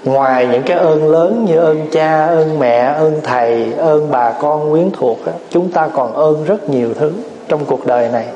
Ngoài những cái ơn lớn như ơn cha, ơn mẹ, ơn thầy, ơn bà con quyến thuộc á, chúng ta còn ơn rất nhiều thứ trong cuộc đời này.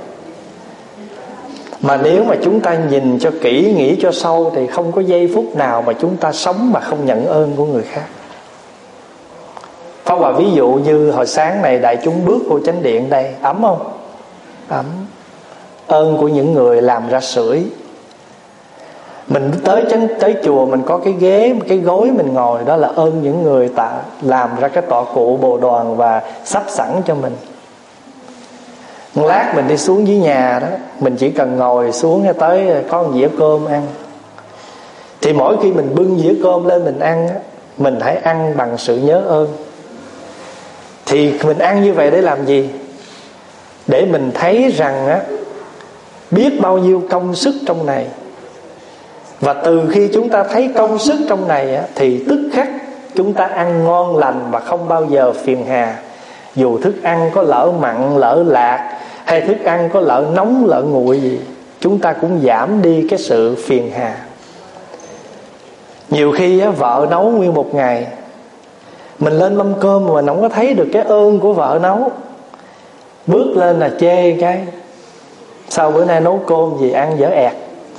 Mà nếu mà chúng ta nhìn cho kỹ, nghĩ cho sâu, thì không có giây phút nào mà chúng ta sống mà không nhận ơn của người khác. Pháp Hòa ví dụ như hồi sáng này đại chúng bước vô chánh điện đây, ấm không? Ấm. Ơn của những người làm ra sưởi. Mình tới chùa mình có cái ghế, cái gối mình ngồi, đó là ơn những người làm ra cái tọa cụ bồ đoàn và sắp sẵn cho mình. Một lát mình đi xuống dưới nhà đó, mình chỉ cần ngồi xuống hay tới có một dĩa cơm ăn. Thì mỗi khi mình bưng dĩa cơm lên mình ăn á, mình hãy ăn bằng sự nhớ ơn. Thì mình ăn như vậy để làm gì? Để mình thấy rằng á, biết bao nhiêu công sức trong này. Và từ khi chúng ta thấy công sức trong này á, thì tức khắc chúng ta ăn ngon lành và không bao giờ phiền hà. Dù thức ăn có lỡ mặn, lỡ lạc, hay thức ăn có lỡ nóng, lỡ nguội gì, chúng ta cũng giảm đi cái sự phiền hà. Nhiều khi á, vợ nấu nguyên một ngày, mình lên mâm cơm mà mình không có thấy được cái ơn của vợ nấu. Bước lên là chê cái, sao bữa nay nấu cơm gì ăn dở ẹt.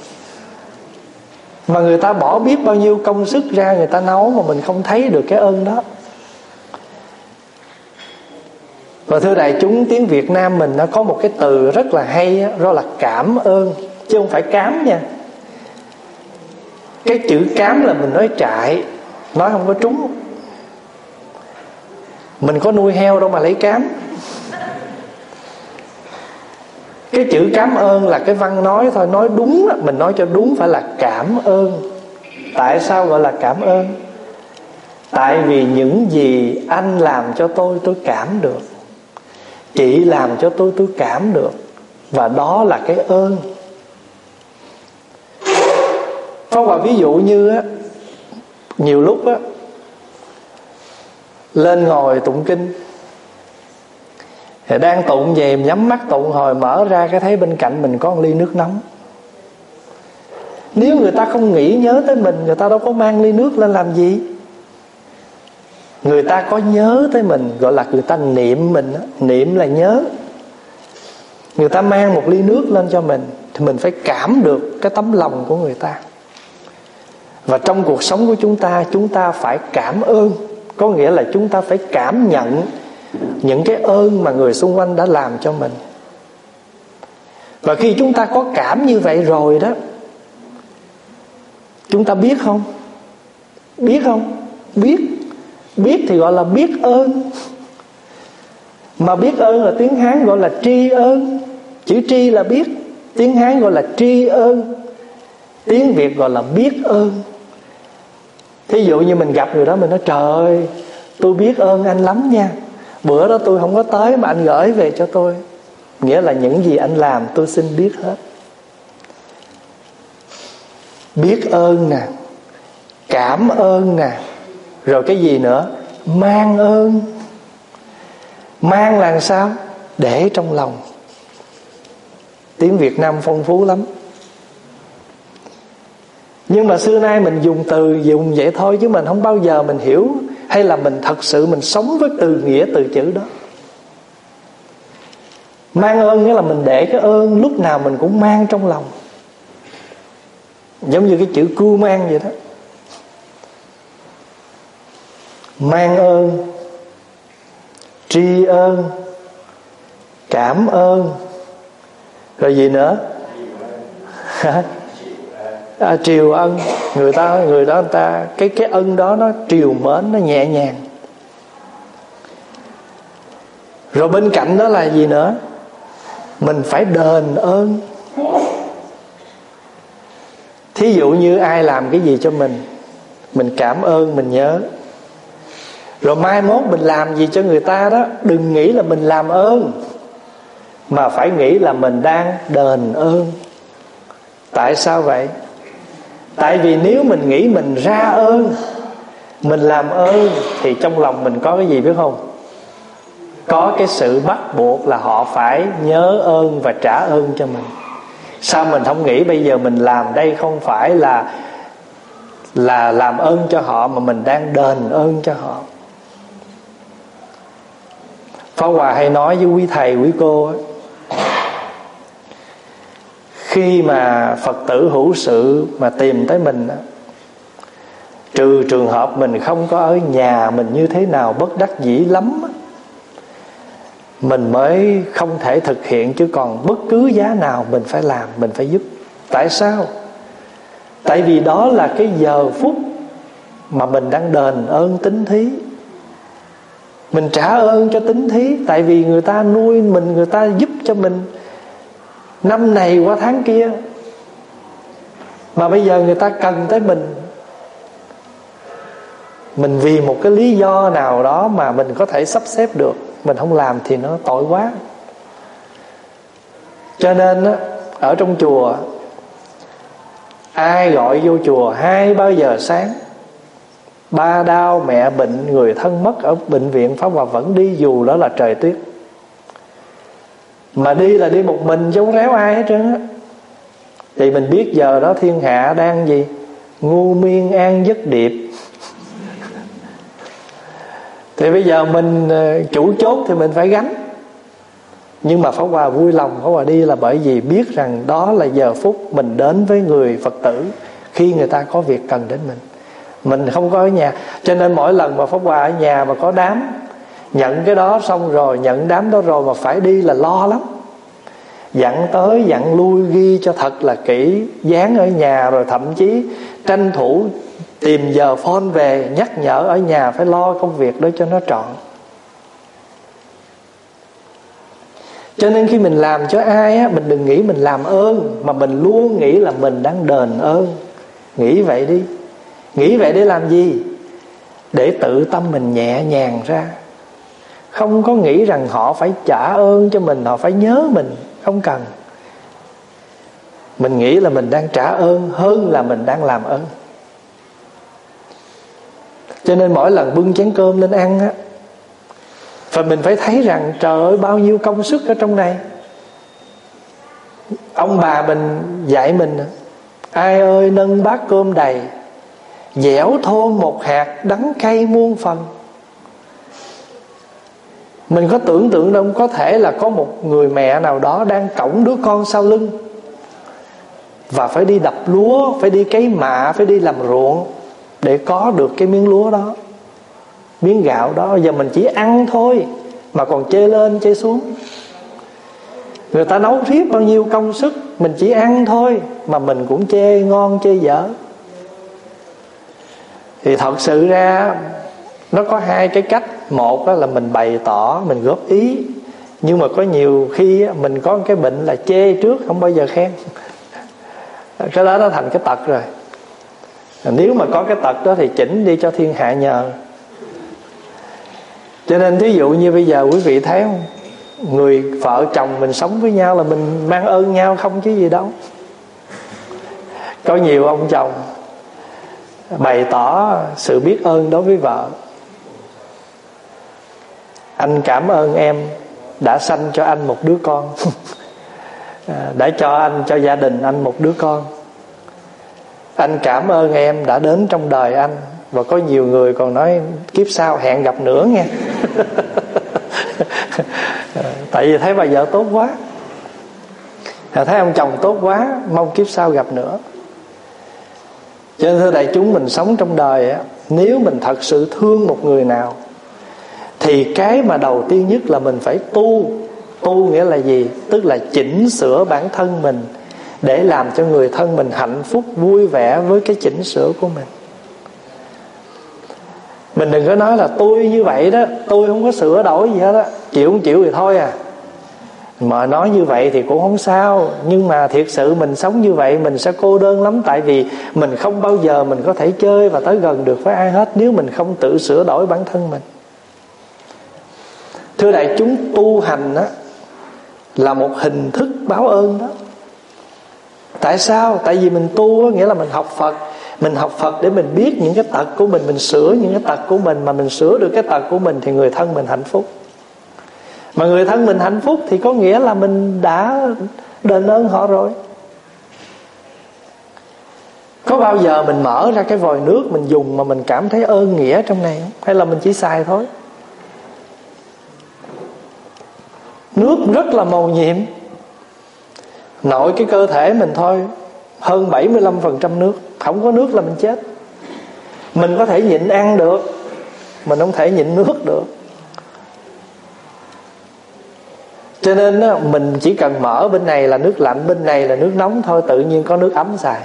Mà người ta bỏ biết bao nhiêu công sức ra người ta nấu mà mình không thấy được cái ơn đó. Và thưa đại chúng, tiếng Việt Nam mình nó có một cái từ rất là hay đó là cảm ơn, chứ không phải cám nha. Cái chữ cám là mình nói trại, nói không có trúng. Mình có nuôi heo đâu mà lấy cám. Cái chữ cảm ơn là cái văn nói thôi, nói đúng, mình nói cho đúng phải là cảm ơn. Tại sao gọi là cảm ơn? Tại vì những gì anh làm cho tôi cảm được. Chị làm cho tôi cảm được. Và đó là cái ơn. Pháp Hòa ví dụ như á, nhiều lúc á, lên ngồi tụng kinh, thì đang tụng về nhắm mắt tụng, hồi mở ra cái thấy bên cạnh mình có một ly nước nóng. Nếu người ta không nghĩ nhớ tới mình, người ta đâu có mang ly nước lên làm gì. Người ta có nhớ tới mình, gọi là người ta niệm mình đó. Niệm là nhớ. Người ta mang một ly nước lên cho mình, thì mình phải cảm được cái tấm lòng của người ta. Và trong cuộc sống của chúng ta phải cảm ơn. Có nghĩa là chúng ta phải cảm nhận những cái ơn mà người xung quanh đã làm cho mình. Và khi chúng ta có cảm như vậy rồi đó, chúng ta biết không? Biết không? Biết. Biết thì gọi là biết ơn. Mà biết ơn là tiếng Hán gọi là tri ân. Chữ tri là biết, tiếng Hán gọi là tri ân, tiếng Việt gọi là biết ơn. Thí dụ như mình gặp người đó, mình nói trời ơi, tôi biết ơn anh lắm nha, bữa đó tôi không có tới mà anh gửi về cho tôi. Nghĩa là những gì anh làm tôi xin biết hết. Biết ơn nè, cảm ơn nè, rồi cái gì nữa? Mang ơn. Mang là làm sao? Để trong lòng. Tiếng Việt Nam phong phú lắm. Nhưng mà xưa nay mình dùng vậy thôi, chứ mình không bao giờ mình hiểu, hay là mình thật sự mình sống với từ nghĩa từ chữ đó. Mang ơn nghĩa là mình để cái ơn lúc nào mình cũng mang trong lòng. Giống như cái chữ cưu mang vậy đó. Mang ơn, tri ân, cảm ơn, rồi gì nữa? Triều ân. Người đó người ta cái ân đó nó triều mến, nó nhẹ nhàng. Rồi bên cạnh đó là gì nữa? Mình phải đền ơn. Thí dụ như ai làm cái gì cho mình cảm ơn, mình nhớ. Rồi mai mốt mình làm gì cho người ta đó, đừng nghĩ là mình làm ơn, mà phải nghĩ là mình đang đền ơn. Tại sao vậy? Tại vì nếu mình nghĩ mình ra ơn, mình làm ơn, thì trong lòng mình có cái gì biết không? Có cái sự bắt buộc là họ phải nhớ ơn và trả ơn cho mình. Sao mình không nghĩ bây giờ mình làm đây không phải là là làm ơn cho họ, mà mình đang đền ơn cho họ. Pháp Hòa hay nói với quý thầy quý cô ấy, khi mà Phật tử hữu sự mà tìm tới mình, trừ trường hợp mình không có ở nhà, mình như thế nào bất đắc dĩ lắm, mình mới không thể thực hiện. Chứ còn bất cứ giá nào mình phải làm, mình phải giúp. Tại sao? Tại vì đó là cái giờ phút mà mình đang đền ơn tín thí. Mình trả ơn cho tín thí. Tại vì người ta nuôi mình, người ta giúp cho mình năm này qua tháng kia, mà bây giờ người ta cần tới mình. Mình vì một cái lý do nào đó mà mình có thể sắp xếp được, mình không làm thì nó tội quá. Cho nên á, ở trong chùa, ai gọi vô chùa 2-3 giờ sáng, ba đau mẹ bệnh, người thân mất ở bệnh viện, Pháp Hòa vẫn đi, dù đó là trời tuyết. Mà đi là đi một mình chứ không réo ai hết trơn á. Thì mình biết giờ đó thiên hạ đang gì? Ngu miên an giấc điệp. Thì bây giờ mình chủ chốt thì mình phải gánh. Nhưng mà Pháp Hòa vui lòng Pháp Hòa đi là bởi vì biết rằng đó là giờ phút mình đến với người Phật tử khi người ta có việc cần đến mình. Mình không có ở nhà. Cho nên mỗi lần mà Pháp Hòa ở nhà mà có đám, nhận cái đó xong rồi, nhận đám đó rồi mà phải đi là lo lắm. Dặn tới dặn lui, ghi cho thật là kỹ, dán ở nhà, rồi thậm chí tranh thủ tìm giờ phone về nhắc nhở ở nhà phải lo công việc đó cho nó trọn. Cho nên khi mình làm cho ai á, mình đừng nghĩ mình làm ơn, mà mình luôn nghĩ là mình đang đền ơn. Nghĩ vậy đi. Nghĩ vậy để làm gì? Để tự tâm mình nhẹ nhàng ra. Không có nghĩ rằng họ phải trả ơn cho mình, họ phải nhớ mình. Không cần. Mình nghĩ là mình đang trả ơn hơn là mình đang làm ơn. Cho nên mỗi lần bưng chén cơm lên ăn á, và mình phải thấy rằng trời ơi bao nhiêu công sức ở trong này. Ông bà mình dạy mình, ai ơi nâng bát cơm đầy, dẻo thôn một hạt, đắng cay muôn phần. Mình có tưởng tượng đâu có thể là có một người mẹ nào đó đang cõng đứa con sau lưng, và phải đi đập lúa, phải đi cấy mạ, phải đi làm ruộng để có được cái miếng lúa đó, miếng gạo đó. Giờ mình chỉ ăn thôi mà còn chê lên chê xuống. Người ta nấu riết bao nhiêu công sức, mình chỉ ăn thôi mà mình cũng chê ngon chê dở. Thì thật sự ra nó có hai cái cách. Một là mình bày tỏ, mình góp ý. Nhưng mà có nhiều khi mình có cái bệnh là chê trước, không bao giờ khen. Cái đó nó thành cái tật rồi. Nếu mà có cái tật đó thì chỉnh đi cho thiên hạ nhờ. Cho nên thí dụ như bây giờ quý vị thấy không, người vợ chồng mình sống với nhau là mình mang ơn nhau không chứ gì đâu. Có nhiều ông chồng bày tỏ sự biết ơn đối với vợ. Anh cảm ơn em đã sanh cho anh một đứa con, đã cho anh, cho gia đình anh một đứa con. Anh cảm ơn em đã đến trong đời anh. Và có nhiều người còn nói kiếp sau hẹn gặp nữa nghe. Tại vì thấy bà vợ tốt quá, thấy ông chồng tốt quá, mong kiếp sau gặp nữa. Cho nên thưa đại chúng, mình sống trong đời á, nếu mình thật sự thương một người nào thì cái mà đầu tiên nhất là mình phải tu. Tu nghĩa là gì? Tức là chỉnh sửa bản thân mình để làm cho người thân mình hạnh phúc, vui vẻ với cái chỉnh sửa của mình. Mình đừng có nói là tôi như vậy đó, tôi không có sửa đổi gì hết á, chịu không chịu thì thôi à. Mà nói như vậy thì cũng không sao. Nhưng mà thiệt sự mình sống như vậy mình sẽ cô đơn lắm. Tại vì mình không bao giờ mình có thể chơi và tới gần được với ai hết nếu mình không tự sửa đổi bản thân mình. Thưa đại chúng, tu hành á là một hình thức báo ơn đó. Tại sao? Tại vì mình tu á, nghĩa là mình học Phật. Mình học Phật để mình biết những cái tật của mình sửa những cái tật của mình. Mà mình sửa được cái tật của mình thì người thân mình hạnh phúc. Mà người thân mình hạnh phúc thì có nghĩa là mình đã đền ơn họ rồi. Có bao giờ mình mở ra cái vòi nước mình dùng mà mình cảm thấy ơn nghĩa trong này không? Hay là mình chỉ xài thôi? Nước rất là mầu nhiệm. Nội cái cơ thể mình thôi, hơn 75% nước. Không có nước là mình chết. Mình có thể nhịn ăn được, mình không thể nhịn nước được. Cho nên mình chỉ cần mở bên này là nước lạnh, bên này là nước nóng thôi, tự nhiên có nước ấm xài.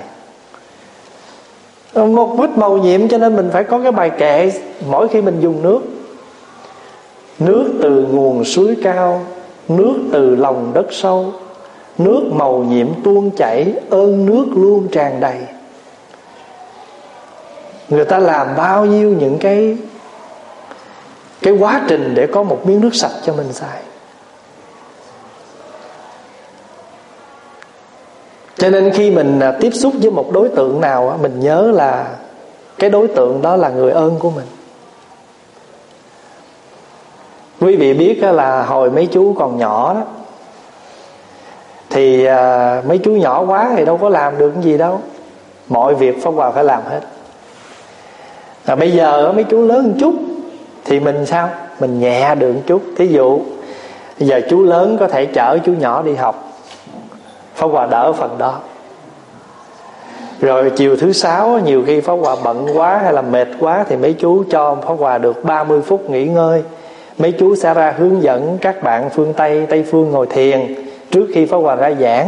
Một ít mầu nhiệm, cho nên mình phải có cái bài kệ mỗi khi mình dùng nước. Nước từ nguồn suối cao, nước từ lòng đất sâu, nước mầu nhiệm tuôn chảy, ơn nước luôn tràn đầy. Người ta làm bao nhiêu những cái quá trình để có một miếng nước sạch cho mình xài. Cho nên khi mình tiếp xúc với một đối tượng nào, mình nhớ là cái đối tượng đó là người ơn của mình. Quý vị biết là hồi mấy chú còn nhỏ đó, thì mấy chú nhỏ quá thì đâu có làm được cái gì đâu. Mọi việc Pháp Hòa phải làm hết. Bây giờ mấy chú lớn một chút thì mình sao? Mình nhẹ được một chút. Thí dụ bây giờ chú lớn có thể chở chú nhỏ đi học, Pháp Hòa đỡ phần đó. Rồi chiều thứ sáu nhiều khi Pháp Hòa bận quá hay là mệt quá thì mấy chú cho Pháp Hòa được 30 phút nghỉ ngơi. Mấy chú sẽ ra hướng dẫn các bạn phương Tây, Tây phương ngồi thiền trước khi Pháp Hòa ra giảng.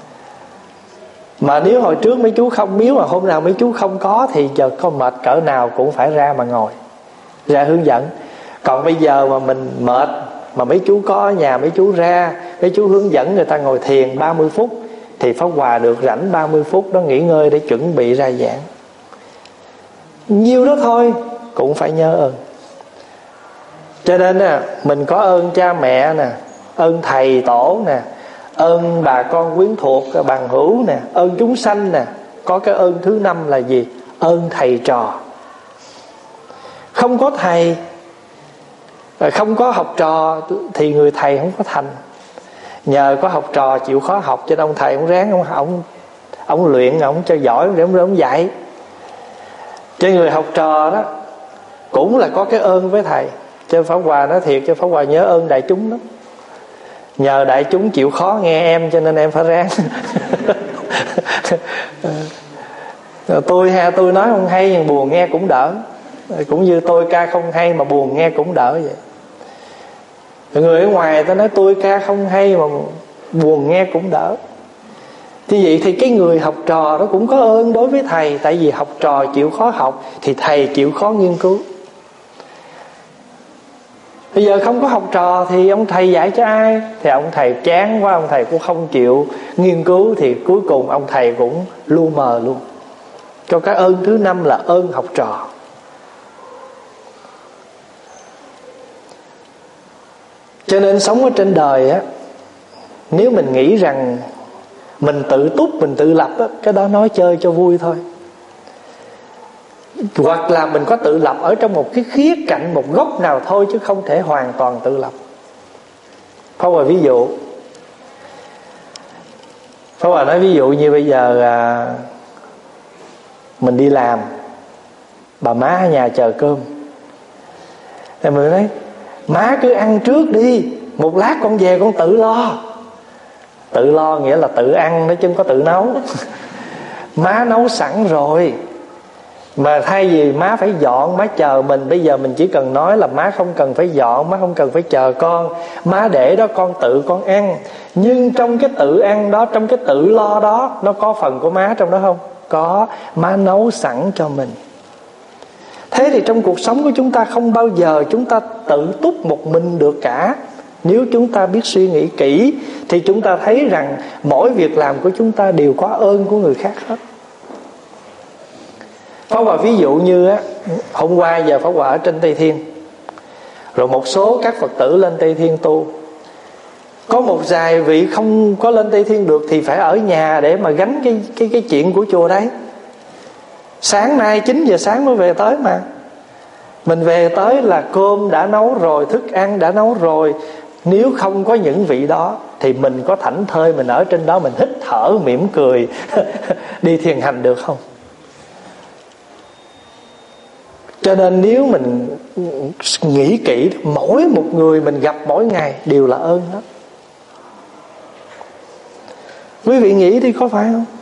Mà nếu hồi trước mấy chú không biết, mà hôm nào mấy chú không có thì giờ có mệt cỡ nào cũng phải ra mà ngồi, ra hướng dẫn. Còn bây giờ mà mình mệt mà mấy chú có ở nhà, mấy chú ra, mấy chú hướng dẫn người ta ngồi thiền 30 phút thì Pháp Hòa được rảnh 30 phút đó nghỉ ngơi để chuẩn bị ra giảng. Nhiêu đó thôi cũng phải nhớ ơn. Cho nên mình có ơn cha mẹ nè, ơn thầy tổ nè, ơn bà con quyến thuộc, bằng hữu nè, ơn chúng sanh nè. Có cái ơn thứ 5 là gì? Ơn thầy trò. Không có thầy, không có học trò thì người thầy không có thành. Nhờ có học trò chịu khó học cho nên ông thầy ông ráng ông luyện, ông cho giỏi để ông dạy. Cho người học trò đó cũng là có cái ơn với thầy. Cho Pháp Hòa nói thiệt, cho Pháp Hòa nhớ ơn đại chúng đó. Nhờ đại chúng chịu khó nghe em cho nên em phải ráng. Tôi nói không hay nhưng buồn nghe cũng đỡ. Cũng như tôi ca không hay mà buồn nghe cũng đỡ vậy. Người ở ngoài ta nói tôi ca không hay mà buồn nghe cũng đỡ. Thì vậy thì cái người học trò đó cũng có ơn đối với thầy. Tại vì học trò chịu khó học thì thầy chịu khó nghiên cứu. Bây giờ không có học trò thì ông thầy dạy cho ai? Thì ông thầy chán quá, ông thầy cũng không chịu nghiên cứu, thì cuối cùng ông thầy cũng lu mờ luôn. Cho cái ơn thứ 5 là ơn học trò. Cho nên sống ở trên đời á, nếu mình nghĩ rằng mình tự túc, mình tự lập á, cái đó nói chơi cho vui thôi. Hoặc là mình có tự lập ở trong một cái khía cạnh, một góc nào thôi, chứ không thể hoàn toàn tự lập. Pháp Hòa ví dụ, Pháp Hòa nói ví dụ như bây giờ mình đi làm, bà má ở nhà chờ cơm, thì mình nói má cứ ăn trước đi, một lát con về con tự lo. Tự lo nghĩa là tự ăn đó chứ không có tự nấu. Má nấu sẵn rồi. Mà thay vì má phải dọn, má chờ mình, bây giờ mình chỉ cần nói là má không cần phải dọn, má không cần phải chờ con, má để đó con tự con ăn. Nhưng trong cái tự ăn đó, trong cái tự lo đó, nó có phần của má trong đó không? Có, má nấu sẵn cho mình. Thế thì trong cuộc sống của chúng ta không bao giờ chúng ta tự túc một mình được cả. Nếu chúng ta biết suy nghĩ kỹ thì chúng ta thấy rằng mỗi việc làm của chúng ta đều có ơn của người khác hết. Pháp Hòa ví dụ như á, hôm qua giờ Pháp Hòa ở trên Tây Thiên, rồi một số các Phật tử lên Tây Thiên tu. Có một vài vị không có lên Tây Thiên được thì phải ở nhà để mà gánh cái chuyện của chùa đấy. Sáng nay 9 giờ sáng mới về tới mà. Mình về tới là cơm đã nấu rồi, thức ăn đã nấu rồi. Nếu không có những vị đó thì mình có thảnh thơi mình ở trên đó mình hít thở mỉm cười đi thiền hành được không? Cho nên nếu mình nghĩ kỹ, mỗi một người mình gặp mỗi ngày đều là ơn hết. Quý vị nghĩ đi, có phải không?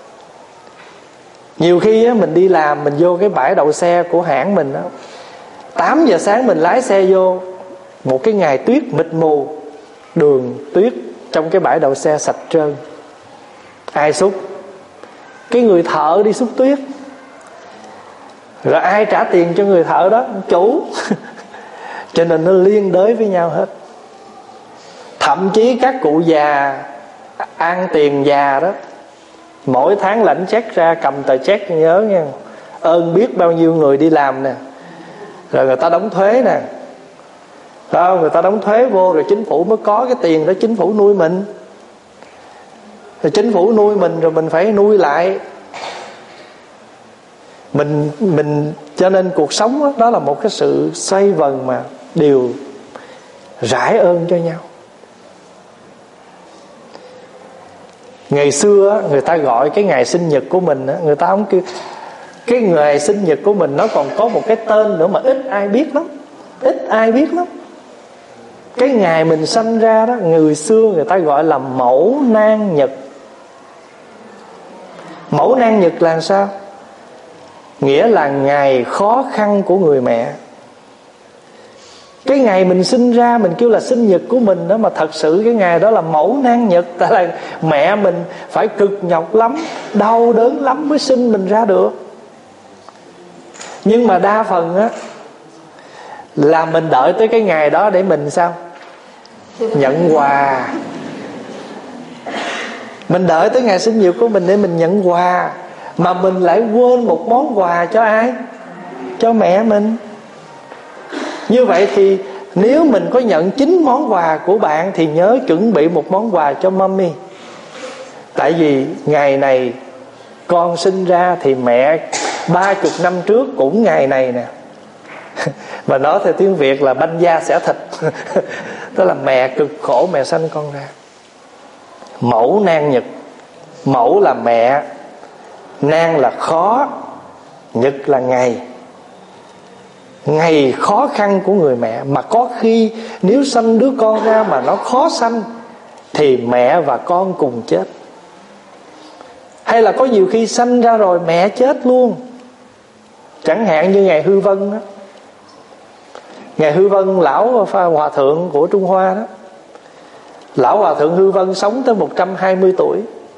Nhiều khi á, mình đi làm, mình vô cái bãi đậu xe của hãng mình á, 8 giờ sáng mình lái xe vô, một cái ngày tuyết mịt mù, đường tuyết trong cái bãi đậu xe sạch trơn. Ai xúc? Cái người thợ đi xúc tuyết. Rồi ai trả tiền cho người thợ đó? Chủ. Cho nên nó liên đới với nhau hết. Thậm chí các cụ già ăn tiền già đó, mỗi tháng lãnh check ra, cầm tờ check nhớ nha, ơn biết bao nhiêu người đi làm nè, rồi người ta đóng thuế nè, không, người ta đóng thuế vô rồi chính phủ mới có cái tiền đó, chính phủ nuôi mình, rồi chính phủ nuôi mình rồi mình phải nuôi lại mình. Cho nên cuộc sống đó, đó là một cái sự xoay vần mà đều rải ơn cho nhau. Ngày xưa người ta gọi cái ngày sinh nhật của mình, người ta không kêu cái ngày sinh nhật của mình, nó còn có một cái tên nữa mà ít ai biết lắm. Ít ai biết lắm. Cái ngày mình sanh ra đó, người xưa người ta gọi là mẫu nan nhật. Mẫu nan nhật là sao? Nghĩa là ngày khó khăn của người mẹ. Cái ngày mình sinh ra mình kêu là sinh nhật của mình đó, mà thật sự cái ngày đó là mẫu nan nhật. Tại là mẹ mình phải cực nhọc lắm, đau đớn lắm mới sinh mình ra được. Nhưng mà đa phần á là mình đợi tới cái ngày đó để mình sao? Nhận quà. Mình đợi tới ngày sinh nhật của mình để mình nhận quà, mà mình lại quên một món quà cho ai? Cho mẹ mình. Như vậy thì nếu mình có nhận 9 món quà của bạn thì nhớ chuẩn bị một món quà cho mommy. Tại vì ngày này con sinh ra thì mẹ 30 năm trước cũng ngày này nè. Và nói theo tiếng Việt là banh da xẻ thịt. Tức là mẹ cực khổ mẹ sanh con ra. Mẫu nan nhật. Mẫu là mẹ, nan là khó, nhật là ngày. Ngày khó khăn của người mẹ. Mà có khi nếu sanh đứa con ra mà nó khó sanh thì mẹ và con cùng chết. Hay là có nhiều khi sanh ra rồi mẹ chết luôn. Chẳng hạn như Ngài Hư Vân đó. Ngài Hư Vân, lão hòa thượng của Trung Hoa đó. Lão hòa thượng Hư Vân sống tới 120 tuổi.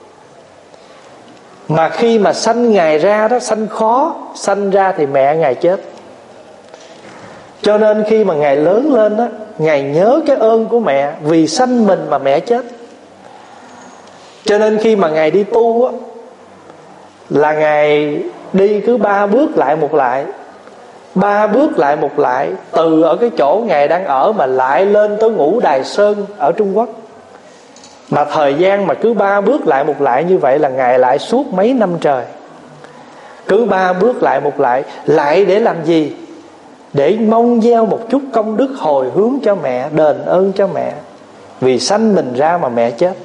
Mà khi mà sanh Ngài ra đó, sanh khó, sanh ra thì mẹ Ngài chết. Cho nên khi mà Ngài lớn lên đó, Ngài nhớ cái ơn của mẹ, vì sanh mình mà mẹ chết. Cho nên khi mà Ngài đi tu á, là Ngài đi cứ 3 bước lại một lại, 3 bước lại một lại. Từ ở cái chỗ Ngài đang ở mà lại lên tới Ngũ Đài Sơn ở Trung Quốc. Mà thời gian mà cứ 3 bước lại một lại như vậy là Ngài lại suốt mấy năm trời. Cứ 3 bước lại một lại. Lại để làm gì? Để mong gieo một chút công đức hồi hướng cho mẹ, đền ơn cho mẹ, vì sanh mình ra mà mẹ chết.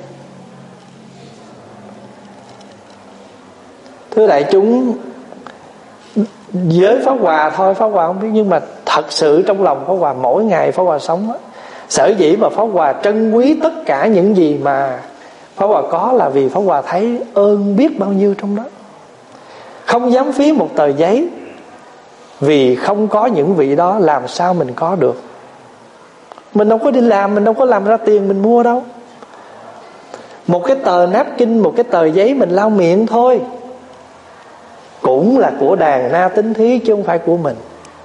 Thưa đại chúng, với Pháp Hòa thôi, Pháp Hòa không biết, nhưng mà thật sự trong lòng Pháp Hòa mỗi ngày Pháp Hòa sống á, sở dĩ mà Pháp Hòa trân quý tất cả những gì mà Pháp Hòa có là vì Pháp Hòa thấy ơn biết bao nhiêu trong đó. Không dám phí một tờ giấy, vì không có những vị đó làm sao mình có được. Mình đâu có đi làm, mình đâu có làm ra tiền mình mua đâu. Một cái tờ napkin, một cái tờ giấy mình lau miệng thôi, cũng là của đàn na tín thí chứ không phải của mình.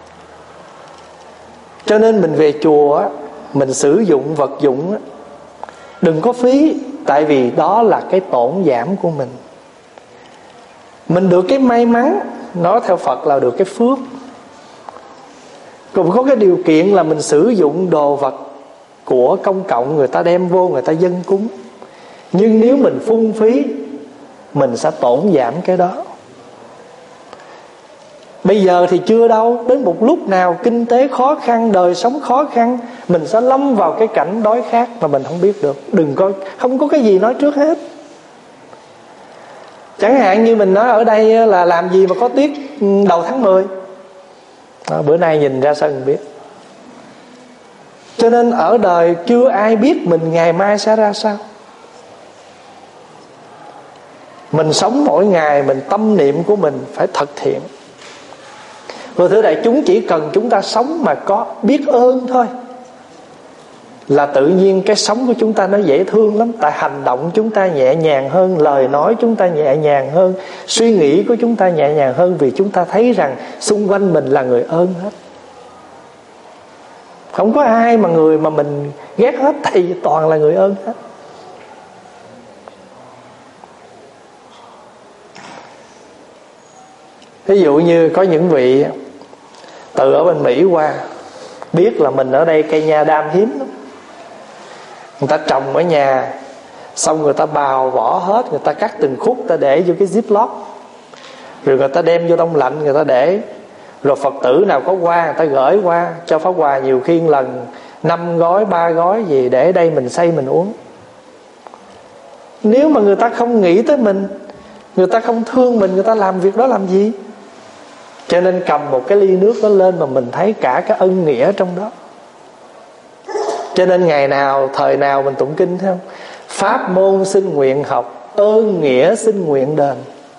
Cho nên mình về chùa á, mình sử dụng vật dụng á, đừng có phí. Tại vì đó là cái tổn giảm của mình. Mình được cái may mắn, nói theo Phật là được cái phước. Cũng có cái điều kiện là mình sử dụng đồ vật của công cộng, người ta đem vô, người ta dâng cúng. Nhưng nếu mình phung phí, mình sẽ tổn giảm cái đó. Bây giờ thì chưa đâu, đến một lúc nào kinh tế khó khăn, đời sống khó khăn, mình sẽ lâm vào cái cảnh đói khát mà mình không biết được. Đừng có, không có cái gì nói trước hết. Chẳng hạn như mình nói ở đây là làm gì mà có tiết đầu tháng 10. đó, bữa nay nhìn ra sân biết. Cho nên ở đời chưa ai biết mình ngày mai sẽ ra sao. Mình sống mỗi ngày, mình tâm niệm của mình phải thật thiện. Rồi thưa đại chúng, chỉ cần chúng ta sống mà có biết ơn thôi là tự nhiên cái sống của chúng ta nó dễ thương lắm. Tại hành động chúng ta nhẹ nhàng hơn, lời nói chúng ta nhẹ nhàng hơn, suy nghĩ của chúng ta nhẹ nhàng hơn, vì chúng ta thấy rằng xung quanh mình là người ơn hết. Không có ai mà người mà mình ghét hết, tại vì toàn là người ơn hết. Ví dụ như có những vị từ ở bên Mỹ qua, biết là mình ở đây cây nha đam hiếm lắm, người ta trồng ở nhà, xong người ta bào vỏ hết, người ta cắt từng khúc, ta để vô cái ziploc, rồi người ta đem vô đông lạnh, người ta để. Rồi Phật tử nào có qua, người ta gửi qua cho Pháp Hòa, nhiều khi lần 5 gói 3 gói gì, để đây mình xay mình uống. Nếu mà người ta không nghĩ tới mình, người ta không thương mình, người ta làm việc đó làm gì? Cho nên cầm một cái ly nước đó lên mà mình thấy cả cái ân nghĩa trong đó. Cho nên ngày nào, thời nào mình tụng kinh thấy không? Pháp môn xin nguyện học, ơn nghĩa xin nguyện đền.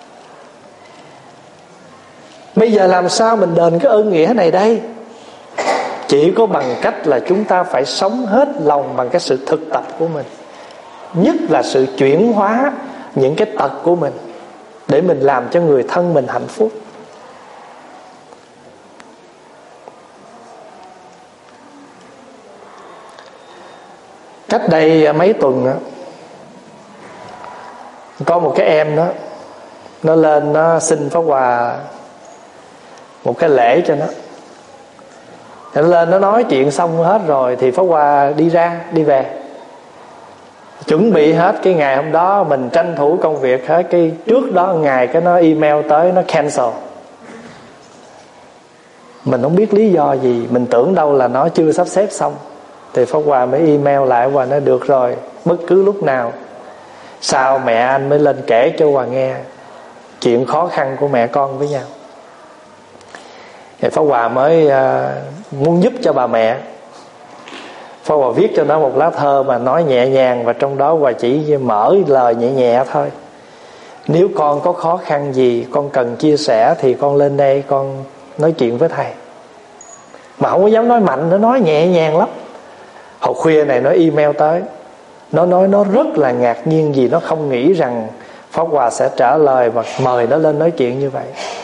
Bây giờ làm sao mình đền cái ơn nghĩa này đây? Chỉ có bằng cách là chúng ta phải sống hết lòng bằng cái sự thực tập của mình. Nhất là sự chuyển hóa những cái tật của mình, để mình làm cho người thân mình hạnh phúc. Cách đây mấy tuần đó, có một cái em đó, nó lên nó xin Pháp Hòa một cái lễ cho nó. Nó lên nó nói chuyện xong hết rồi thì Pháp Hòa đi về, chuẩn bị hết. Cái ngày hôm đó mình tranh thủ công việc hết, cái trước đó ngày cái nó email tới, nó cancel. Mình không biết lý do gì, mình tưởng đâu là nó chưa sắp xếp xong. Thì Pháp Hòa mới email lại và nó được rồi, bất cứ lúc nào. Sau mẹ anh mới lên kể cho Hòa nghe chuyện khó khăn của mẹ con với nhau. Thì Pháp Hòa mới muốn giúp cho bà mẹ. Pháp Hòa viết cho nó một lá thơ mà nói nhẹ nhàng, và trong đó Hòa chỉ mở lời nhẹ nhẹ thôi. Nếu con có khó khăn gì, con cần chia sẻ thì con lên đây con nói chuyện với thầy. Mà không có dám nói mạnh, nó nói nhẹ nhàng lắm. Hồi khuya này nó email tới, nó nói nó rất là ngạc nhiên vì nó không nghĩ rằng Pháp Hòa sẽ trả lời và mời nó lên nói chuyện như vậy.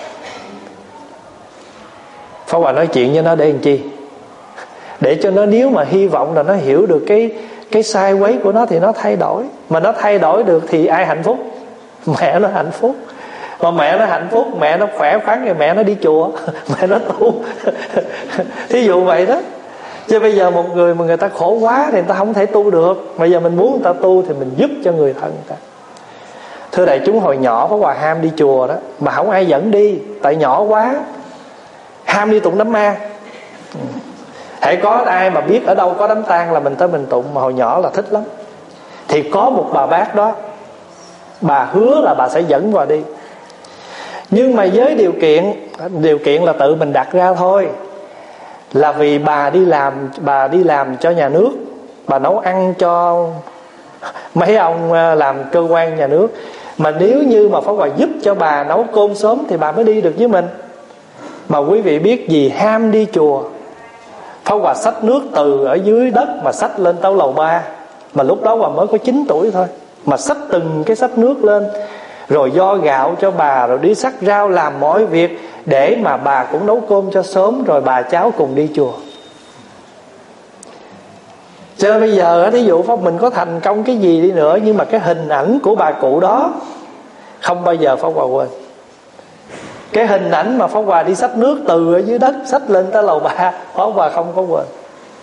Pháp Hòa nói chuyện với nó để làm chi? Để cho nó, nếu mà hy vọng là nó hiểu được cái sai quấy của nó thì nó thay đổi. Mà nó thay đổi được thì ai hạnh phúc? Mẹ nó hạnh phúc. Mà mẹ nó hạnh phúc, mẹ nó khỏe khoắn thì mẹ nó đi chùa, mẹ nó tu. Thí dụ vậy đó. Chứ bây giờ một người mà người ta khổ quá thì người ta không thể tu được. Bây giờ mình muốn người ta tu thì mình giúp cho người thân người ta. Thưa đại chúng, hồi nhỏ Pháp Hòa ham đi chùa đó, mà không ai dẫn đi, tại nhỏ quá, ham đi tụng đám ma. Hãy có ai mà biết ở đâu có đám tang là mình tới mình tụng. Mà hồi nhỏ là thích lắm. Thì có một bà bác đó, bà hứa là bà sẽ dẫn Hòa đi. Nhưng mà với điều kiện là tự mình đặt ra thôi. Là vì bà đi làm cho nhà nước, bà nấu ăn cho mấy ông làm cơ quan nhà nước. Mà nếu như mà Pháp Hòa giúp cho bà nấu cơm sớm thì bà mới đi được với mình. Mà quý vị biết gì, ham đi chùa, Pháp Hòa xách nước từ ở dưới đất mà xách lên tới lầu 3. Mà lúc đó Hòa mới có 9 tuổi thôi, mà xách từng cái xách nước lên, rồi do gạo cho bà, rồi đi xắt rau, làm mọi việc để mà bà cũng nấu cơm cho sớm, rồi bà cháu cùng đi chùa. Cho nên bây giờ thí dụ Pháp mình có thành công cái gì đi nữa, nhưng mà cái hình ảnh của bà cụ đó không bao giờ Pháp Hòa quên. Cái hình ảnh mà Pháp Hòa đi xách nước từ ở dưới đất xách lên tới lầu 3, Pháp Hòa không có quên.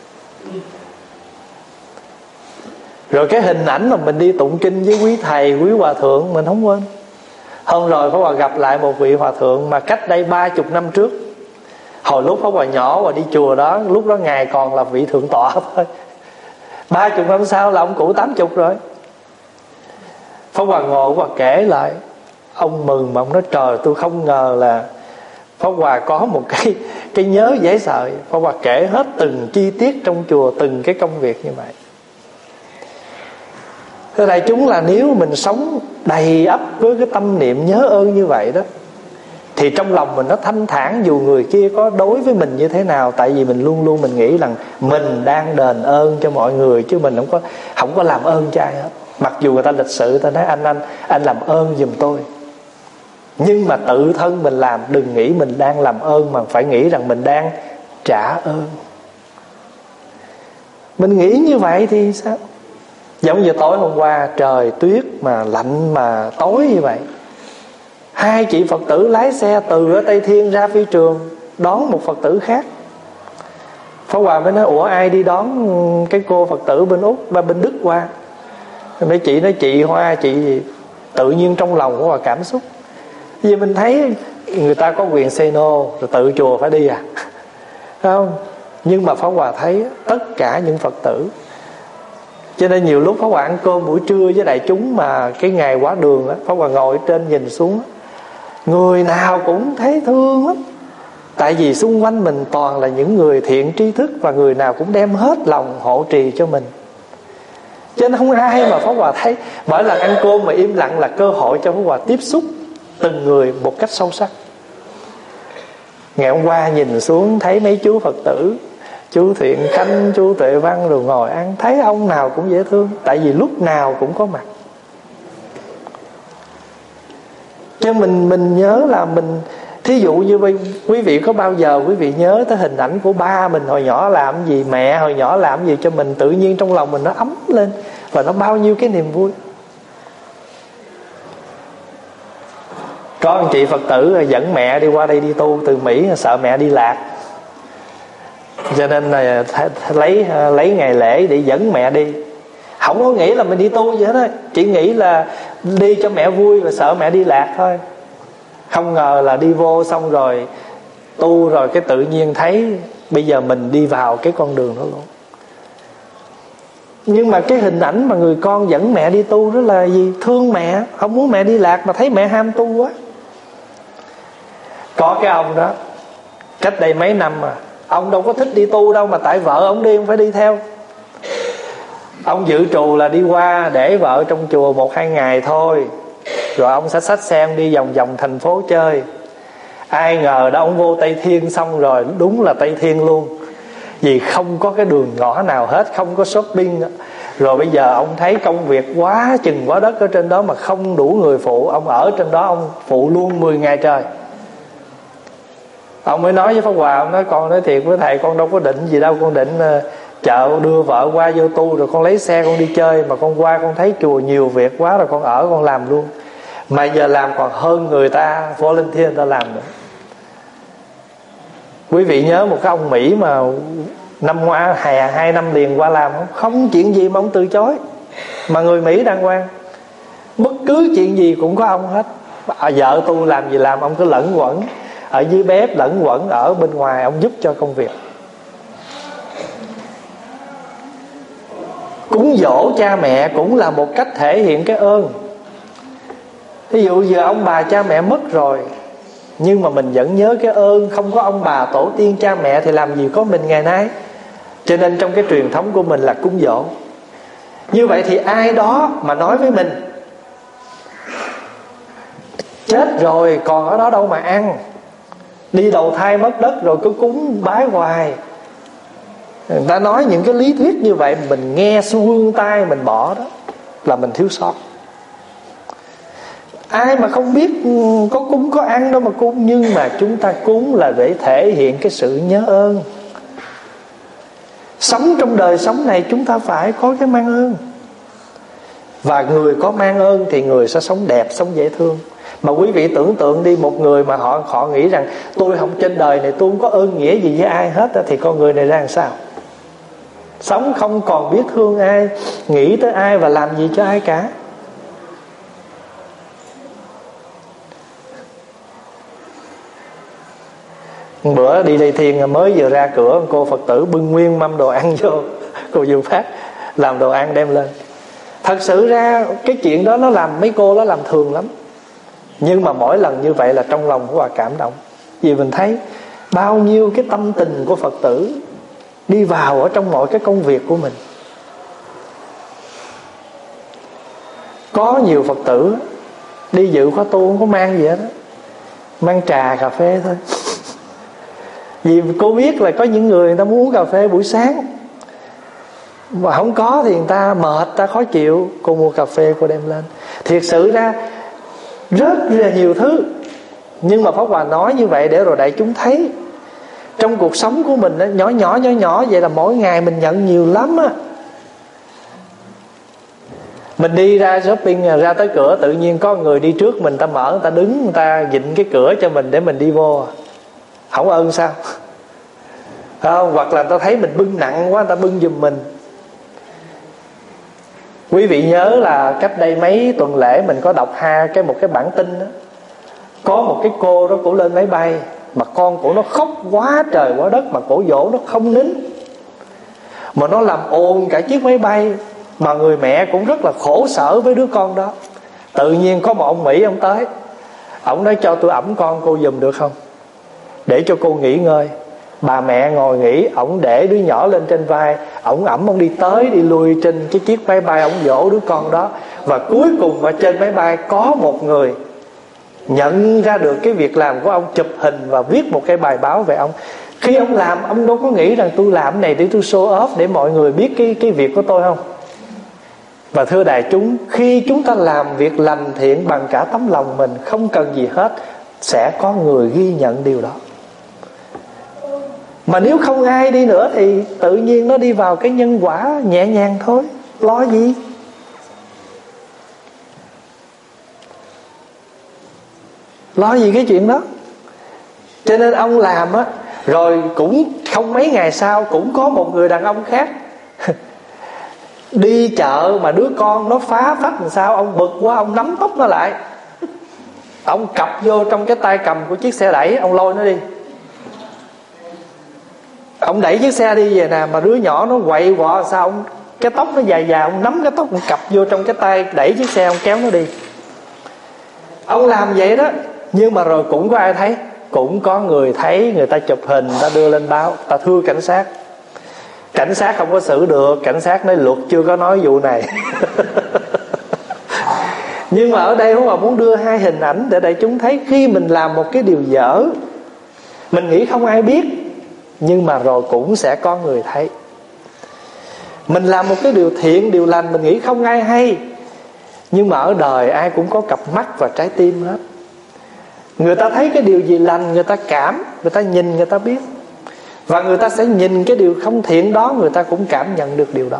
Rồi cái hình ảnh mà mình đi tụng kinh với quý thầy, quý hòa thượng, mình không quên. Hôm rồi Pháp Hòa gặp lại một vị hòa thượng mà cách đây 30 năm trước. Hồi lúc Pháp Hòa nhỏ và đi chùa đó, lúc đó ngài còn là vị thượng tọa thôi. 30 năm sau là ông cụ 80 rồi. Pháp Hòa ngồi, Pháp Hòa kể lại, ông mừng mà ông nói trời, tôi không ngờ là Pháp Hòa có một cái nhớ dễ sợ. Pháp Hòa kể hết từng chi tiết trong chùa, từng cái công việc như vậy. Thưa đại chúng, là nếu mình sống đầy ắp với cái tâm niệm nhớ ơn như vậy đó, thì trong lòng mình nó thanh thản dù người kia có đối với mình như thế nào. Tại vì mình luôn luôn mình nghĩ rằng mình đang đền ơn cho mọi người, chứ mình không có làm ơn cho ai hết. Mặc dù người ta lịch sự, người ta nói anh làm ơn giùm tôi, nhưng mà tự thân mình làm, đừng nghĩ mình đang làm ơn, mà phải nghĩ rằng mình đang trả ơn. Mình nghĩ như vậy thì sao? Giống như tối hôm qua trời tuyết mà lạnh mà tối như vậy, hai chị Phật tử lái xe từ ở Tây Thiên ra phi trường đón một Phật tử khác. Pháp Hòa mới nói ủa ai đi đón cái cô Phật tử bên Úc, bên Đức qua? Mấy chị nói chị Hoa, chị gì? Tự nhiên trong lòng của Hòa cảm xúc. Vì mình thấy người ta có quyền say no, rồi tự chùa phải đi à? Không? Nhưng mà Pháp Hòa thấy tất cả những Phật tử. Cho nên nhiều lúc Pháp Hòa ăn cơm buổi trưa với đại chúng, mà cái ngày quá đường đó, Pháp Hòa ngồi trên nhìn xuống, người nào cũng thấy thương lắm. Tại vì xung quanh mình toàn là những người thiện tri thức, và người nào cũng đem hết lòng hộ trì cho mình. Cho nên không ai mà Pháp Hòa thấy. Mỗi lần ăn cơm mà im lặng là cơ hội cho Pháp Hòa tiếp xúc từng người một cách sâu sắc. Ngày hôm qua nhìn xuống thấy mấy chú Phật tử, chú Thiện Khanh, chú Tuệ Văn rồi ngồi ăn, thấy ông nào cũng dễ thương. Tại vì lúc nào cũng có mặt. Cho mình nhớ là mình, thí dụ như quý vị có bao giờ quý vị nhớ tới hình ảnh của ba mình hồi nhỏ làm gì, mẹ hồi nhỏ làm gì cho mình, tự nhiên trong lòng mình nó ấm lên, và nó bao nhiêu cái niềm vui. Có anh chị Phật tử dẫn mẹ đi qua đây đi tu từ Mỹ, sợ mẹ đi lạc, cho nên là lấy ngày lễ để dẫn mẹ đi. Không có nghĩ là mình đi tu gì hết á, chỉ nghĩ là đi cho mẹ vui và sợ mẹ đi lạc thôi. Không ngờ là đi vô xong rồi tu rồi cái tự nhiên thấy bây giờ mình đi vào cái con đường đó luôn. Nhưng mà cái hình ảnh mà người con dẫn mẹ đi tu đó là gì? Thương mẹ, không muốn mẹ đi lạc, mà thấy mẹ ham tu quá. Có cái ông đó, cách đây mấy năm mà ông đâu có thích đi tu đâu, mà tại vợ ông đi, ông phải đi theo. Ông dự trù là đi qua để vợ trong chùa 1-2 ngày thôi, rồi ông sẽ xách xe ông đi vòng vòng thành phố chơi. Ai ngờ đó ông vô Tây Thiên xong rồi, đúng là Tây Thiên luôn. Vì không có cái đường ngõ nào hết, không có shopping. Rồi bây giờ ông thấy công việc quá chừng quá đất ở trên đó mà không đủ người phụ. Ông ở trên đó ông phụ luôn 10 ngày trời. Ông mới nói với Pháp Hòa, ông nói con nói thiệt với thầy, con đâu có định gì đâu, con định chợ đưa vợ qua vô tu rồi con lấy xe con đi chơi, mà con qua con thấy chùa nhiều việc quá rồi con ở con làm luôn. Mà giờ làm còn hơn người ta volunteer người ta làm nữa. Quý vị nhớ một cái ông Mỹ mà năm ngoái 2 năm liền qua làm, không chuyện gì mà ông từ chối. Mà người Mỹ đàng hoàng, bất cứ chuyện gì cũng có ông hết. Vợ tu làm gì làm, ông cứ lẫn quẩn ở dưới bếp, lẫn quẩn ở bên ngoài, ông giúp cho công việc. Cúng dỗ cha mẹ cũng là một cách thể hiện cái ơn. Ví dụ giờ ông bà cha mẹ mất rồi, nhưng mà mình vẫn nhớ cái ơn. Không có ông bà tổ tiên cha mẹ thì làm gì có mình ngày nay. Cho nên trong cái truyền thống của mình là cúng dỗ. Như vậy thì ai đó mà nói với mình chết rồi còn ở đó đâu mà ăn, đi đầu thai mất đất rồi cứ cúng bái hoài. Người ta nói những cái lý thuyết như vậy, mình nghe xuông tai mình bỏ, đó là mình thiếu sót. Ai mà không biết có cúng có ăn đâu mà cúng. Nhưng mà chúng ta cúng là để thể hiện cái sự nhớ ơn. Sống trong đời sống này chúng ta phải có cái mang ơn. Và người có mang ơn thì người sẽ sống đẹp, sống dễ thương. Mà quý vị tưởng tượng đi, một người mà họ nghĩ rằng tôi không, trên đời này tôi không có ơn nghĩa gì với ai hết, thì con người này ra làm sao? Sống không còn biết thương ai, nghĩ tới ai và làm gì cho ai cả. Bữa đi Tây Thiên mới vừa ra cửa, cô Phật tử bưng nguyên mâm đồ ăn vô, cô vừa phát làm đồ ăn đem lên. Thật sự ra cái chuyện đó nó làm mấy cô nó làm thường lắm. Nhưng mà mỗi lần như vậy là trong lòng của bà cảm động. Vì mình thấy bao nhiêu cái tâm tình của Phật tử đi vào ở trong mọi cái công việc của mình. Có nhiều Phật tử đi dự khóa tu không có mang gì hết đó, mang trà cà phê thôi. Vì cô biết là có những người ta muốn uống cà phê buổi sáng mà không có thì người ta mệt, ta khó chịu, cô mua cà phê cô đem lên. Thiệt sự ra rất là nhiều thứ, nhưng mà Pháp Hòa nói như vậy để rồi đại chúng thấy trong cuộc sống của mình đó, nhỏ vậy là mỗi ngày mình nhận nhiều lắm á. Mình đi ra shopping, ra tới cửa tự nhiên có người đi trước mình, ta mở, người ta đứng, người ta vịn cái cửa cho mình để mình đi vô, không ơn sao? Không, hoặc là ta thấy mình bưng nặng quá, người ta bưng giùm mình. Quý vị nhớ là cách đây mấy tuần lễ mình có đọc một cái bản tin đó. Có một cái cô đó, cổ lên máy bay mà con cổ nó khóc quá trời quá đất, mà cổ dỗ nó không nín, mà nó làm ồn cả chiếc máy bay. Mà người mẹ cũng rất là khổ sở với đứa con đó. Tự nhiên có một ông Mỹ, ông tới, ông nói cho tôi ẵm con cô giùm được không, để cho cô nghỉ ngơi. Bà mẹ ngồi nghỉ, ổng để đứa nhỏ lên trên vai, ổng ẵm, ổng đi tới đi lui trên cái chiếc máy bay, ổng dỗ đứa con đó. Và cuối cùng ở trên máy bay có một người nhận ra được cái việc làm của ông, chụp hình và viết một cái bài báo về ông. Khi ông làm, ông đâu có nghĩ rằng tôi làm này để tôi show off, để mọi người biết cái việc của tôi không. Và thưa đại chúng, khi chúng ta làm việc lành thiện bằng cả tấm lòng mình, không cần gì hết, sẽ có người ghi nhận điều đó. Mà nếu không ai đi nữa thì tự nhiên nó đi vào cái nhân quả nhẹ nhàng thôi. Lo gì? Lo gì cái chuyện đó? Cho nên ông làm á, rồi cũng không mấy ngày sau cũng có một người đàn ông khác đi chợ mà đứa con nó phá phách làm sao, ông bực quá, ông nắm tóc nó lại, ông cặp vô trong cái tay cầm của chiếc xe đẩy, ông lôi nó đi. Ông đẩy chiếc xe đi về nè, mà đứa nhỏ nó quậy quọ sao, ông cái tóc nó dài dài, ông nắm cái tóc, ông cặp vô trong cái tay đẩy chiếc xe, ông kéo nó đi. Ông làm vậy đó, nhưng mà rồi cũng có ai thấy? Cũng có người thấy, người ta chụp hình, ta đưa lên báo, ta thưa cảnh sát. Cảnh sát không có xử được, cảnh sát nói luật chưa có nói vụ này. Nhưng mà ở đây Pháp Hòa muốn đưa hai hình ảnh để đại chúng thấy, khi mình làm một cái điều dở, mình nghĩ không ai biết, nhưng mà rồi cũng sẽ có người thấy. Mình làm một cái điều thiện, điều lành, mình nghĩ không ai hay, nhưng mà ở đời ai cũng có cặp mắt và trái tim hết. Người ta thấy cái điều gì lành, người ta cảm, người ta nhìn, người ta biết. Và người ta sẽ nhìn cái điều không thiện đó, người ta cũng cảm nhận được điều đó.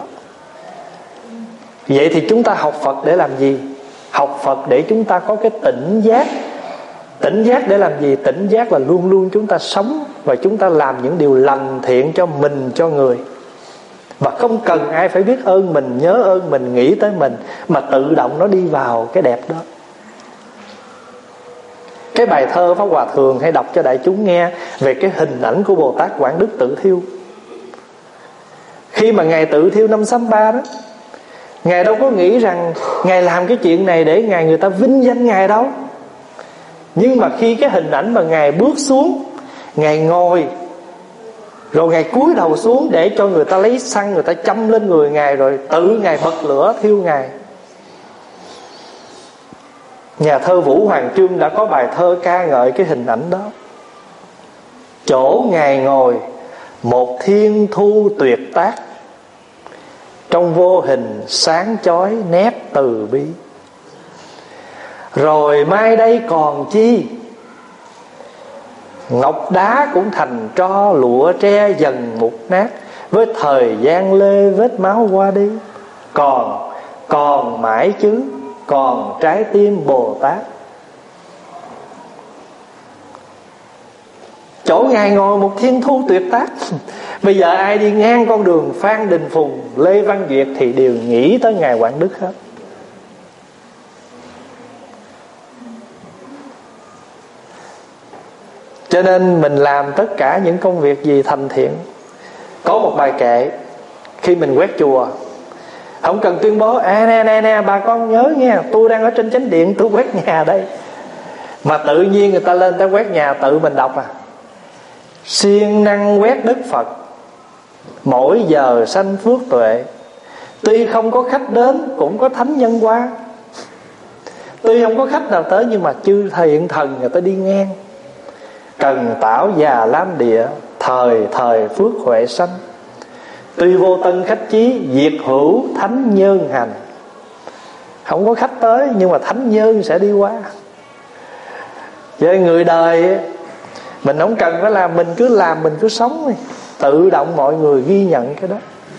Vậy thì chúng ta học Phật để làm gì? Học Phật để chúng ta có cái tỉnh giác. Tỉnh giác để làm gì? Tỉnh giác là luôn luôn chúng ta sống và chúng ta làm những điều lành thiện cho mình, cho người. Và không cần ai phải biết ơn mình, nhớ ơn mình, nghĩ tới mình, mà tự động nó đi vào cái đẹp đó. Cái bài thơ Pháp Hòa thường hay đọc cho đại chúng nghe về cái hình ảnh của Bồ Tát Quảng Đức tự thiêu. Khi mà Ngài tự thiêu năm Sám-ba đó, Ngài đâu có nghĩ rằng Ngài làm cái chuyện này để người ta vinh danh Ngài đâu. Nhưng mà khi cái hình ảnh mà Ngài bước xuống, Ngài ngồi, rồi Ngài cúi đầu xuống để cho người ta lấy xăng, người ta châm lên người Ngài, rồi tự Ngài bật lửa thiêu Ngài. Nhà thơ Vũ Hoàng Trương đã có bài thơ ca ngợi cái hình ảnh đó. Chỗ Ngài ngồi một thiên thu tuyệt tác, trong vô hình sáng chói nét từ bi. Rồi mai đây còn chi, ngọc đá cũng thành tro, lụa tre dần mục nát, với thời gian lê vết máu qua đi. Còn mãi chứ, còn trái tim Bồ Tát. Chỗ Ngài ngồi một thiên thu tuyệt tác. Bây giờ ai đi ngang con đường Phan Đình Phùng, Lê Văn Duyệt thì đều nghĩ tới Ngài Quảng Đức hết. Cho nên mình làm tất cả những công việc gì thành thiện. Có một bài kệ khi mình quét chùa, không cần tuyên bố nè bà con nhớ nha, tôi đang ở trên chánh điện, tôi quét nhà đây. Mà tự nhiên người ta lên tới quét nhà, tự mình đọc à: siêng năng quét đức Phật, mỗi giờ sanh phước tuệ. Tuy không có khách đến, cũng có thánh nhân qua. Tuy không có khách nào tới, nhưng mà chư hiện thần người ta đi ngang. Cần tảo già lam địa, thời thời phước huệ sanh. Tuy vô tân khách chí, diệt hữu thánh nhân hành. Không có khách tới, nhưng mà thánh nhân sẽ đi qua. Vậy người đời mình không cần phải làm, mình cứ làm, mình cứ sống đi, tự động mọi người ghi nhận cái đó.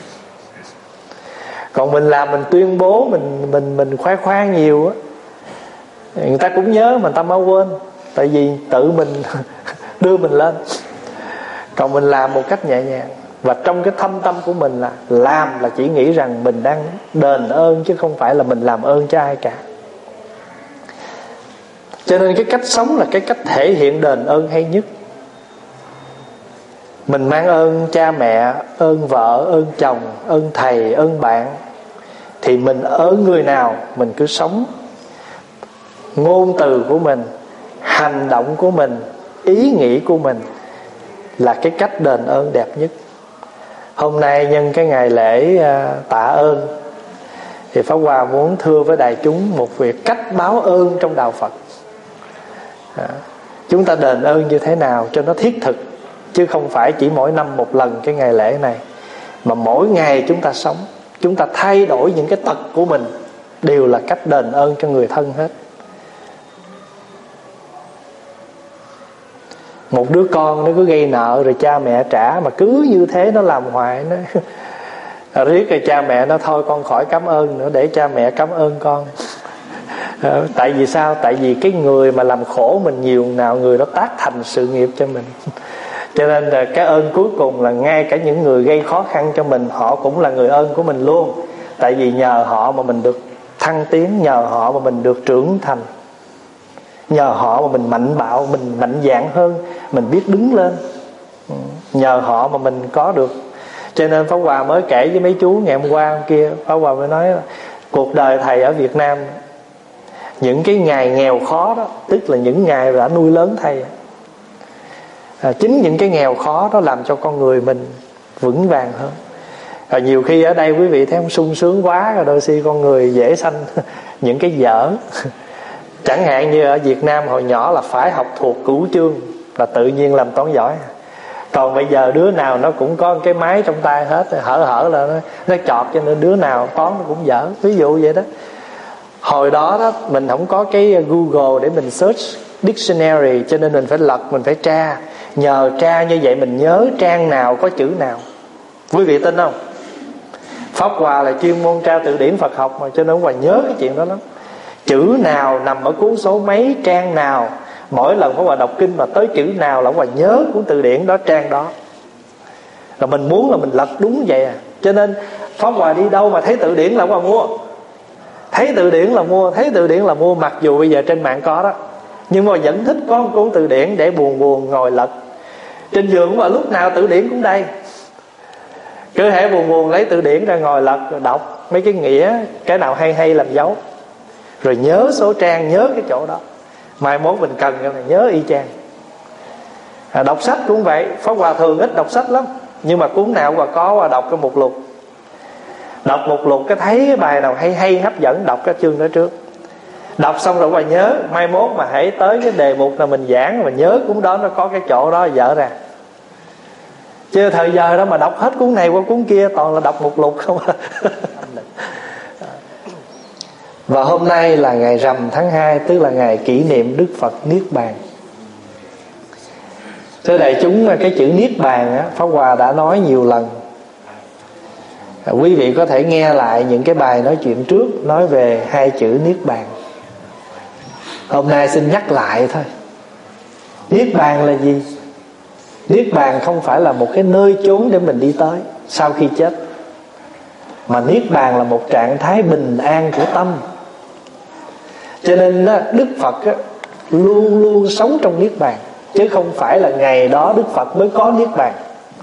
Còn mình làm, mình tuyên bố, mình khoe khoang nhiều á, người ta cũng nhớ mà người ta mau quên. Tại vì tự mình đưa mình lên. Còn mình làm một cách nhẹ nhàng, và trong cái thâm tâm của mình là làm là chỉ nghĩ rằng mình đang đền ơn, chứ không phải là mình làm ơn cho ai cả. Cho nên cái cách sống là cái cách thể hiện đền ơn hay nhất. Mình mang ơn cha mẹ, ơn vợ, ơn chồng, ơn thầy, ơn bạn, thì mình ở người nào mình cứ sống. Ngôn từ của mình, hành động của mình, ý nghĩ của mình là cái cách đền ơn đẹp nhất. Hôm nay nhân cái ngày lễ tạ ơn, thì Pháp Hòa muốn thưa với đại chúng một việc cách báo ơn trong đạo Phật. Chúng ta đền ơn như thế nào cho nó thiết thực, chứ không phải chỉ mỗi năm một lần cái ngày lễ này, mà mỗi ngày chúng ta sống, chúng ta thay đổi những cái tật của mình, đều là cách đền ơn cho người thân hết. Một đứa con nó cứ gây nợ rồi cha mẹ trả, mà cứ như thế nó làm hoài, nó riết rồi cha mẹ nó thôi con khỏi cảm ơn nữa, để cha mẹ cảm ơn con. Tại vì sao? Tại vì cái người mà làm khổ mình nhiều, nào người đó tác thành sự nghiệp cho mình. Cho nên là cái ơn cuối cùng là ngay cả những người gây khó khăn cho mình, họ cũng là người ơn của mình luôn. Tại vì nhờ họ mà mình được thăng tiến, nhờ họ mà mình được trưởng thành, nhờ họ mà mình mạnh bạo, mình mạnh dạn hơn, mình biết đứng lên. Nhờ họ mà mình có được. Cho nên Pháp Hòa mới kể với mấy chú ngày hôm qua hôm kia, Pháp Hòa mới nói là cuộc đời thầy ở Việt Nam, những cái ngày nghèo khó đó, tức là những ngày đã nuôi lớn thầy, chính những cái nghèo khó đó làm cho con người mình vững vàng hơn. Nhiều khi ở đây quý vị thấy không, sung sướng quá rồi, đôi khi con người dễ sanh những cái dở. Chẳng hạn như ở Việt Nam hồi nhỏ là phải học thuộc cửu chương là tự nhiên làm toán giỏi. Còn bây giờ đứa nào nó cũng có cái máy trong tay hết, hở là nó chọt, cho nên đứa nào toán nó cũng dở. Ví dụ vậy đó. Hồi đó đó mình không có cái Google để mình search dictionary, cho nên mình phải lật, mình phải tra. Nhờ tra như vậy mình nhớ trang nào có chữ nào. Quý vị tin không? Pháp Hòa là chuyên môn tra từ điển Phật học mà, cho nên Hòa nhớ cái chuyện đó lắm. Chữ nào nằm ở cuốn số mấy, trang nào. Mỗi lần Pháp Hòa đọc kinh mà tới chữ nào là Hòa nhớ cuốn từ điển đó, trang đó. Rồi mình muốn là mình lật đúng vậy à. Cho nên Pháp Hòa đi đâu mà thấy từ điển là Hòa mua. Thấy từ điển là mua, thấy từ điển là mua. Mặc dù bây giờ trên mạng có đó, nhưng mà vẫn thích có một cuốn từ điển để buồn ngồi lật. Trên giường mà lúc nào từ điển cũng đây. Cứ hễ buồn lấy từ điển ra ngồi lật, rồi đọc mấy cái nghĩa, cái nào hay làm dấu, rồi nhớ số trang, nhớ cái chỗ đó. Mai mốt mình cần cái này nhớ y chang. Đọc sách cũng vậy. Pháp Hòa thường ít đọc sách lắm, nhưng mà cuốn nào Hòa có Hòa đọc cái mục lục. Đọc mục lục cái thấy cái bài nào hay hấp dẫn, đọc cái chương đó trước. Đọc xong rồi Hòa nhớ, mai mốt mà hãy tới cái đề mục nào mình giảng mà nhớ cuốn đó, nó có cái chỗ đó dở ra. Chứ thời giờ đó mà đọc hết cuốn này qua cuốn kia toàn là đọc mục lục không. Và hôm nay là ngày rằm tháng 2, tức là ngày kỷ niệm Đức Phật Niết Bàn. Thưa đại chúng, cái chữ Niết Bàn á, Pháp Hòa đã nói nhiều lần. Quý vị có thể nghe lại những cái bài nói chuyện trước nói về hai chữ Niết Bàn. Hôm nay xin nhắc lại thôi. Niết Bàn là gì? Niết Bàn không phải là một cái nơi chốn để mình đi tới sau khi chết, mà Niết Bàn là một trạng thái bình an của tâm. Cho nên Đức Phật luôn luôn sống trong Niết Bàn, chứ không phải là ngày đó Đức Phật mới có Niết Bàn.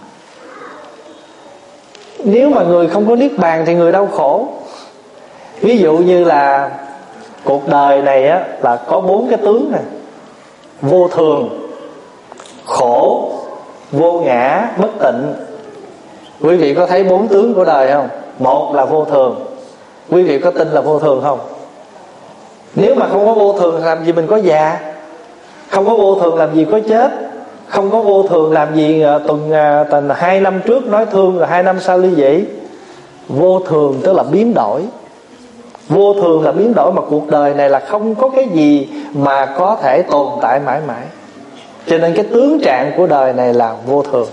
Nếu mà người không có Niết Bàn thì người đau khổ. Ví dụ như là cuộc đời này á, là có 4 cái tướng nè. vô thường, khổ, vô ngã, bất tịnh. Quý vị có thấy 4 tướng của đời không? Một là vô thường. Quý vị có tin là vô thường không? Nếu mà không có vô thường làm gì mình có già? Không có vô thường làm gì có chết? Không có vô thường làm gì tuần 2 năm trước nói thương rồi 2 năm sau ly dị? Vô thường tức là biến đổi. Vô thường là biến đổi, mà cuộc đời này là không có cái gì mà có thể tồn tại mãi mãi. Cho nên cái tướng trạng của đời này là vô thường.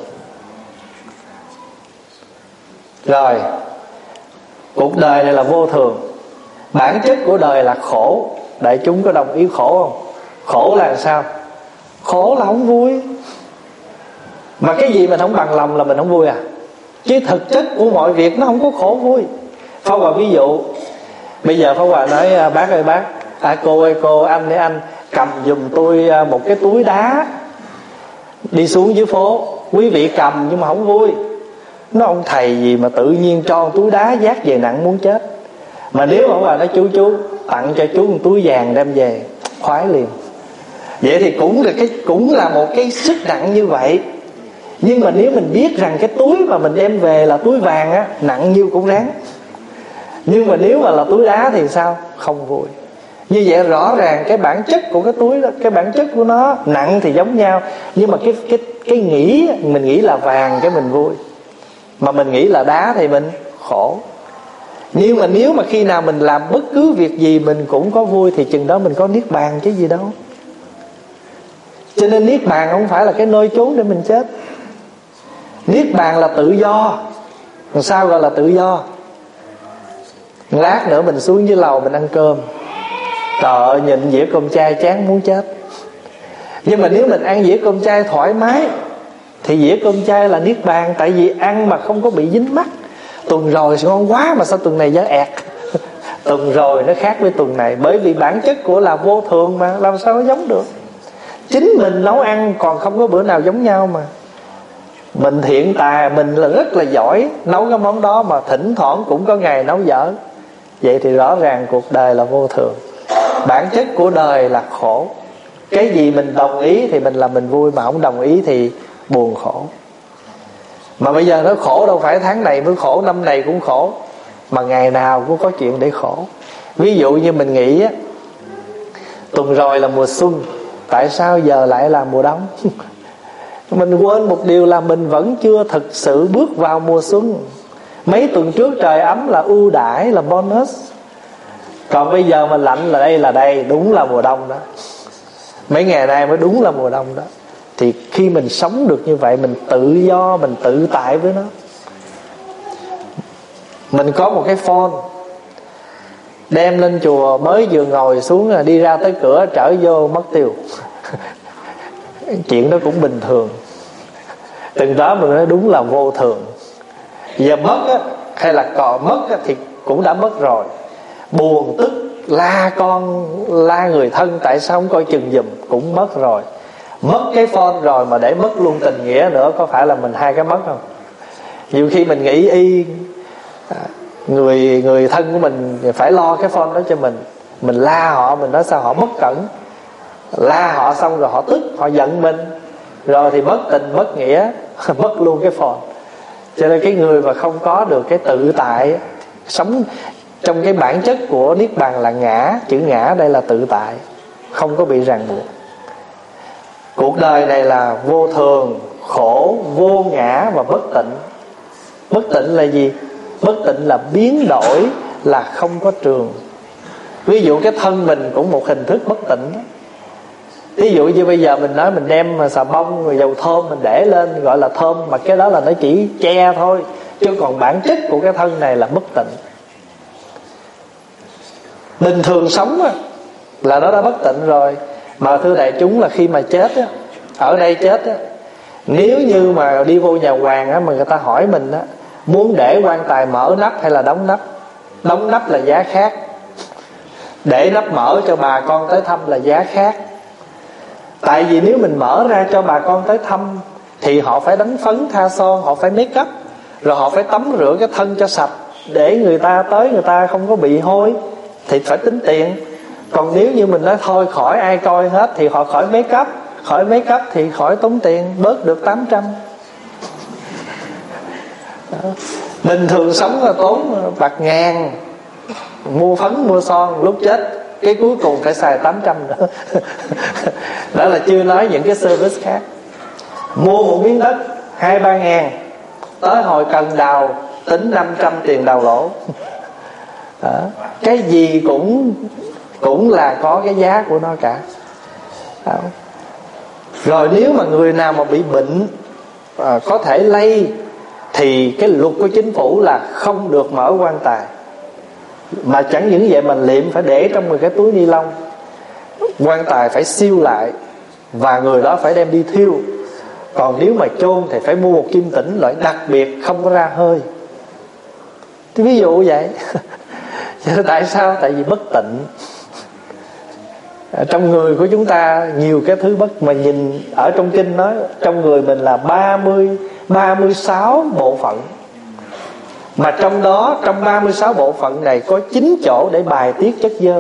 Rồi, cuộc đời này là vô thường. Bản chất của đời là khổ. Đại chúng có đồng ý khổ không? Khổ là sao? Khổ là không vui. Mà cái gì mình không bằng lòng là mình không vui à? Chứ thực chất của mọi việc nó không có khổ vui. Pháp Hòa ví dụ, bây giờ Pháp Hòa nói bác ơi bác, cô ơi cô, anh ơi anh, cầm giùm tôi một cái túi đá đi xuống dưới phố. Quý vị cầm nhưng mà không vui. Nó ông thầy gì mà tự nhiên cho túi đá vác về nặng muốn chết. Mà nếu mà Pháp Hòa nói chú tặng cho chú một túi vàng đem về, khoái liền. Vậy thì cũng là một cái sức nặng như vậy. Nhưng mà nếu mình biết rằng cái túi mà mình đem về là túi vàng á, nặng nhiêu cũng ráng. Nhưng mà nếu mà là túi đá thì sao? Không vui. Như vậy rõ ràng cái bản chất của cái túi đó, cái bản chất của nó nặng thì giống nhau. Nhưng mà cái nghĩ, mình nghĩ là vàng cái mình vui, mà mình nghĩ là đá thì mình khổ. Nhưng mà nếu mà khi nào mình làm bất cứ việc gì mình cũng có vui thì chừng đó mình có niết bàn chứ gì đâu. Cho nên niết bàn không phải là cái nơi chốn để mình chết. Niết bàn là tự do. Làm sao gọi là tự do? Lát nữa mình xuống dưới lầu mình ăn cơm, trời ơi nhìn dĩa cơm chay chán muốn chết. Nhưng mà nếu mình ăn dĩa cơm chay thoải mái thì dĩa cơm chay là niết bàn. Tại vì ăn mà không có bị dính mắt. Tuần rồi ngon quá mà sao tuần này giá ẹt. Tuần rồi nó khác với tuần này. Bởi vì bản chất của là vô thường mà, làm sao nó giống được. Chính mình nấu ăn còn không có bữa nào giống nhau mà. Mình thiện tài, mình là rất là giỏi nấu cái món đó, mà thỉnh thoảng cũng có ngày nấu dở. Vậy thì rõ ràng cuộc đời là vô thường. Bản chất của đời là khổ. Cái gì mình đồng ý thì mình là mình vui, mà không đồng ý thì buồn khổ. Mà bây giờ nó khổ đâu phải tháng này mới khổ, năm này cũng khổ, mà ngày nào cũng có chuyện để khổ. Ví dụ như mình nghĩ á, tuần rồi là mùa xuân, tại sao giờ lại là mùa đông? Mình quên một điều là mình vẫn chưa thực sự bước vào mùa xuân. Mấy tuần trước trời ấm là ưu đãi, là bonus. Còn bây giờ mà lạnh là đây, đúng là mùa đông đó. Mấy ngày nay mới đúng là mùa đông đó. Thì khi mình sống được như vậy, mình tự do, mình tự tại với nó. Mình có một cái phone, đem lên chùa mới vừa ngồi xuống là đi ra tới cửa trở vô mất tiêu. Chuyện đó cũng bình thường. Từng đó mình nói đúng là vô thường. Giờ mất á, hay là còn mất á, thì cũng đã mất rồi. Buồn tức la con, la người thân tại sao không coi chừng giùm, cũng mất rồi. Mất cái phone rồi mà để mất luôn tình nghĩa nữa, có phải là mình hai cái mất không? Nhiều khi mình nghĩ người thân của mình phải lo cái phone đó cho mình la họ, mình nói sao họ bất cẩn. La họ xong rồi họ tức, họ giận mình, rồi thì mất tình mất nghĩa, mất luôn cái phone. Cho nên cái người mà không có được cái tự tại, sống trong cái bản chất của niết bàn là ngã. Chữ ngã đây là tự tại, không có bị ràng buộc. Cuộc đời này là vô thường, khổ, vô ngã và bất tịnh. Bất tịnh là gì? Bất tịnh là biến đổi, là không có trường. Ví dụ cái thân mình cũng một hình thức bất tịnh. Ví dụ như bây giờ mình nói mình đem xà bông rồi dầu thơm mình để lên gọi là thơm, mà cái đó là nó chỉ che thôi, chứ còn bản chất của cái thân này là bất tịnh. Bình thường sống á, là nó đã bất tịnh rồi. Mà thưa đại chúng là khi mà chết á, ở đây chết á, nếu như mà đi vô nhà hoàng á, mà người ta hỏi mình á, muốn để quan tài mở nắp hay là đóng nắp? Đóng nắp là giá khác, để nắp mở cho bà con tới thăm là giá khác. Tại vì nếu mình mở ra cho bà con tới thăm thì họ phải đánh phấn thoa son, họ phải make up, rồi họ phải tắm rửa cái thân cho sạch, để người ta tới người ta không có bị hôi, thì phải tính tiền. Còn nếu như mình nói thôi khỏi ai coi hết thì họ khỏi make up. Khỏi make up thì khỏi tốn tiền, bớt được 800. Đó. Bình thường sống là tốn bạc ngàn, mua phấn mua son, lúc chết cái cuối cùng phải xài 800 nữa. Đó là chưa nói những cái service khác. Mua một miếng đất 2-3 ngàn, tới hồi cần đào tính 500 tiền đào lỗ. Đó. Cái gì cũng là có cái giá của nó cả. Đó. Rồi nếu mà người nào mà bị bệnh có thể lây, thì cái luật của chính phủ là không được mở quan tài. Mà chẳng những vậy mà liệm phải để trong một cái túi ni lông, quan tài phải seal lại, và người đó phải đem đi thiêu. Còn nếu mà chôn thì phải mua một kim tĩnh loại đặc biệt, không có ra hơi. Thì ví dụ vậy. Tại sao? Tại vì bất tịnh. Trong người của chúng ta nhiều cái thứ bất, mà nhìn ở trong kinh nói trong người mình là 36 bộ phận. Mà trong đó, trong 36 bộ phận này có 9 chỗ để bài tiết chất dơ.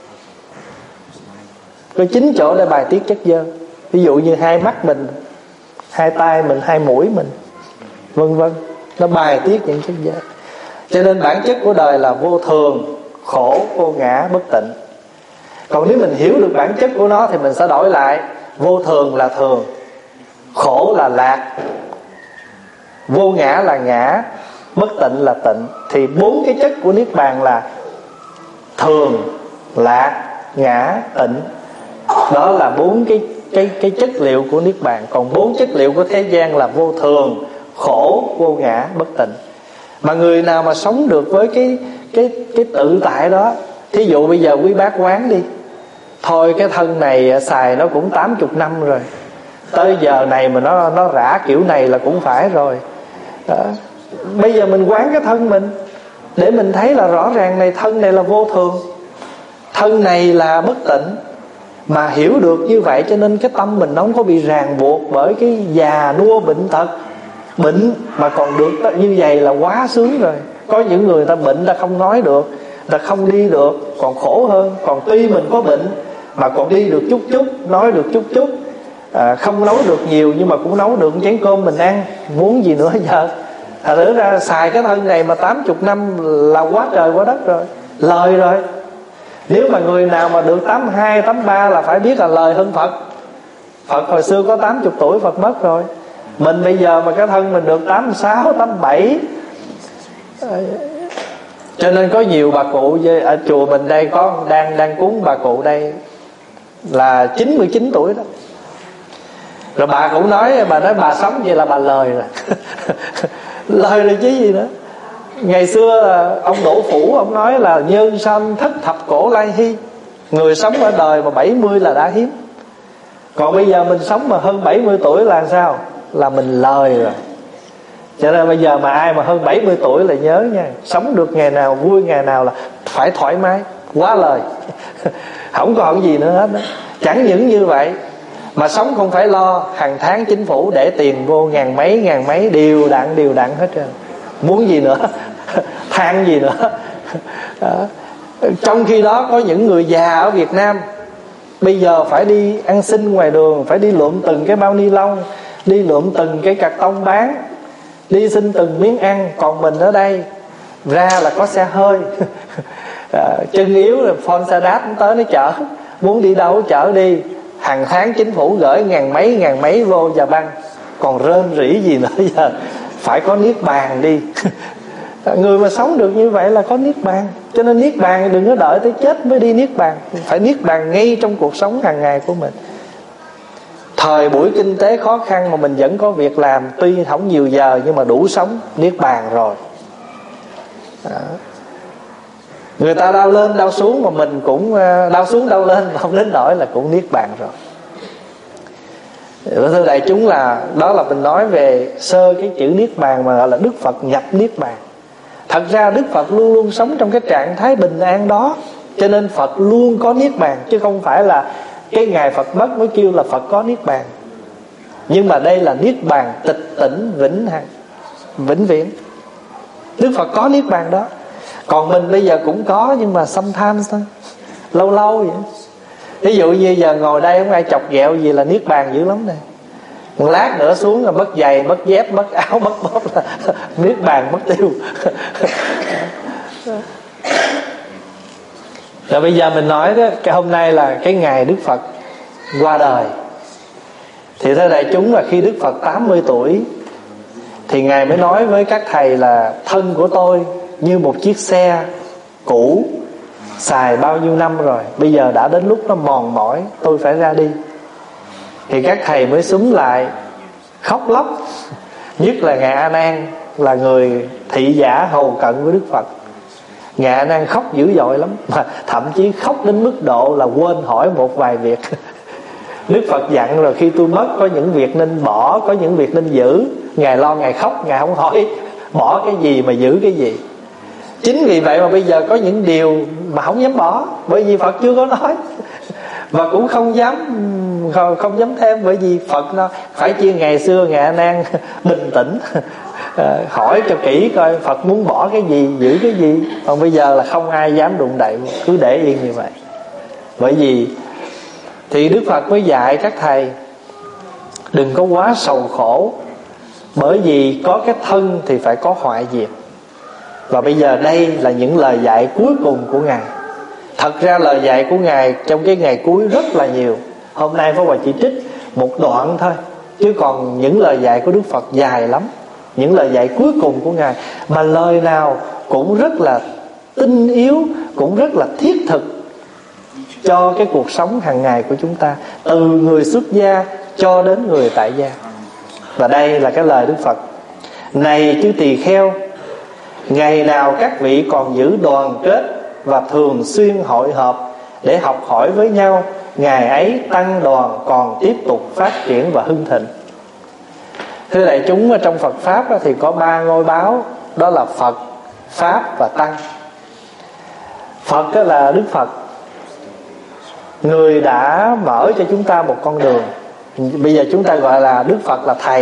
Có 9 chỗ để bài tiết chất dơ. Ví dụ như hai mắt mình, hai tay mình, hai mũi mình, vân vân. Nó bài tiết những chất dơ. Cho nên bản chất của đời là vô thường, khổ, vô ngã, bất tịnh. Còn nếu mình hiểu được bản chất của nó thì mình sẽ đổi lại. Vô thường là thường, khổ là lạc, vô ngã là ngã, bất tịnh là tịnh. Thì 4 cái chất của Niết Bàn là thường, lạc, ngã, tịnh. Đó là 4 cái chất liệu của Niết Bàn. Còn 4 chất liệu của thế gian là vô thường, khổ, vô ngã, bất tịnh. Mà người nào mà sống được với cái tự tại đó, thí dụ bây giờ quý bác quán đi, thôi cái thân này xài nó cũng 80 năm rồi, tới giờ này mà nó rã kiểu này là cũng phải rồi. Đó. Bây giờ mình quán cái thân mình để mình thấy là rõ ràng này, thân này là vô thường, thân này là bất tịnh. Mà hiểu được như vậy cho nên cái tâm mình nó không có bị ràng buộc bởi cái già nua bệnh tật. Bệnh mà còn được như vậy là quá sướng rồi. Có những người ta bệnh ta không nói được, ta không đi được, còn khổ hơn. Còn tuy mình có bệnh mà còn đi được chút chút, nói được chút chút, không nấu được nhiều nhưng mà cũng nấu được chén cơm mình ăn, muốn gì nữa giờ. Thật ra xài cái thân này mà 80 năm là quá trời quá đất rồi, lời rồi. Nếu mà người nào mà được 82, 83 là phải biết là lời hơn Phật. Phật hồi xưa có 80 tuổi Phật mất rồi. Mình bây giờ mà cái thân mình được 86, 87. Cho nên có nhiều bà cụ ở chùa mình đây có đang cúng bà cụ đây là 99 tuổi đó. Rồi bà cũng nói, bà sống vậy là bà lời rồi. Lời rồi chứ gì nữa. Ngày xưa ông Đỗ Phủ ông nói là nhân sanh thất thập cổ lai hy. Người sống ở đời mà 70 là đã hiếm. Còn bây giờ mình sống mà hơn 70 tuổi là sao? Là mình lời rồi. Cho nên bây giờ mà ai mà hơn 70 tuổi là nhớ nha, sống được ngày nào vui ngày nào là phải thoải mái, quá lời. Không còn gì nữa hết đó. Chẳng những như vậy mà sống không phải lo, hàng tháng chính phủ để tiền vô ngàn mấy đều đặn hết trơn. Muốn gì nữa? Than gì nữa? Đó. Trong khi đó có những người già ở Việt Nam bây giờ phải đi ăn xin ngoài đường, phải đi lượm từng cái bao ni lông, đi lượm từng cái cạc tông bán, đi xin từng miếng ăn. Còn mình ở đây ra là có xe hơi. Chân yếu là phone xe đáp tới nó chở, muốn đi đâu chở đi. Hàng tháng chính phủ gửi ngàn mấy vô và băng. Còn rên rỉ gì nữa giờ? Phải có Niết Bàn đi. Người mà sống được như vậy là có Niết Bàn. Cho nên Niết Bàn đừng có đợi tới chết mới đi Niết Bàn. Phải Niết Bàn ngay trong cuộc sống hàng ngày của mình. Thời buổi kinh tế khó khăn mà mình vẫn có việc làm, tuy không nhiều giờ nhưng mà đủ sống, Niết Bàn rồi. Đó. Người ta đau lên đau xuống mà mình cũng đau xuống đau lên, không đến nỗi là cũng Niết Bàn rồi. Thưa đại chúng, là đó là mình nói về sơ cái chữ Niết Bàn mà gọi là Đức Phật nhập Niết Bàn. Thật ra Đức Phật luôn luôn sống trong cái trạng thái bình an đó, cho nên Phật luôn có Niết Bàn, chứ không phải là cái ngày Phật mất mới kêu là Phật có Niết Bàn. Nhưng mà đây là Niết Bàn tịch tỉnh vĩnh hằng, vĩnh viễn. Đức Phật có Niết Bàn đó. Còn mình bây giờ cũng có, nhưng mà sometimes thôi. lâu lâu vậy. Ví dụ như giờ ngồi đây không ai chọc ghẹo gì là niết bàn dữ lắm này. Một lát nữa xuống là mất giày, mất dép, mất áo, mất bóp là niết bàn mất tiêu. Rồi bây giờ mình nói đó, cái hôm nay là cái ngày Đức Phật qua đời. Thì thưa đại chúng là khi Đức Phật 80 tuổi thì Ngài mới nói với các thầy là thân của tôi như một chiếc xe cũ xài bao nhiêu năm rồi, bây giờ đã đến lúc nó mòn mỏi, tôi phải ra đi. Thì các thầy mới xúm lại khóc lóc. Nhất là Ngài A Nan là người thị giả hầu cận với Đức Phật. Ngài A Nan khóc dữ dội lắm, mà thậm chí khóc đến mức độ là quên hỏi một vài việc. Đức Phật dặn rồi, khi tôi mất có những việc nên bỏ, có những việc nên giữ. Ngài lo Ngài khóc, Ngài không hỏi bỏ cái gì mà giữ cái gì. Chính vì vậy mà bây giờ có những điều mà không dám bỏ, bởi vì Phật chưa có nói. Và cũng không dám thêm, bởi vì Phật nó phải chi ngày xưa Ngài A Nan bình tĩnh hỏi cho kỹ coi Phật muốn bỏ cái gì, giữ cái gì. Còn bây giờ là không ai dám đụng đậy, cứ để yên như vậy. Bởi vì thì Đức Phật mới dạy các thầy đừng có quá sầu khổ, bởi vì có cái thân thì phải có hoại diệt. Và bây giờ đây là những lời dạy cuối cùng của Ngài. Thật ra lời dạy của Ngài trong cái ngày cuối rất là nhiều. Hôm nay Pháp Hòa chỉ trích một đoạn thôi, chứ còn những lời dạy của Đức Phật dài lắm. Những lời dạy cuối cùng của Ngài, mà lời nào cũng rất là tinh yếu, cũng rất là thiết thực cho cái cuộc sống hàng ngày của chúng ta, từ người xuất gia cho đến người tại gia. Và đây là cái lời Đức Phật: này chư tỳ kheo, ngày nào các vị còn giữ đoàn kết và thường xuyên hội họp để học hỏi với nhau, ngày ấy tăng đoàn còn tiếp tục phát triển và hưng thịnh. Thưa đại chúng, ở trong Phật Pháp thì có 3 ngôi báo, đó là Phật, Pháp và Tăng. Phật là Đức Phật, người đã mở cho chúng ta một con đường. Bây giờ chúng ta gọi là Đức Phật là Thầy.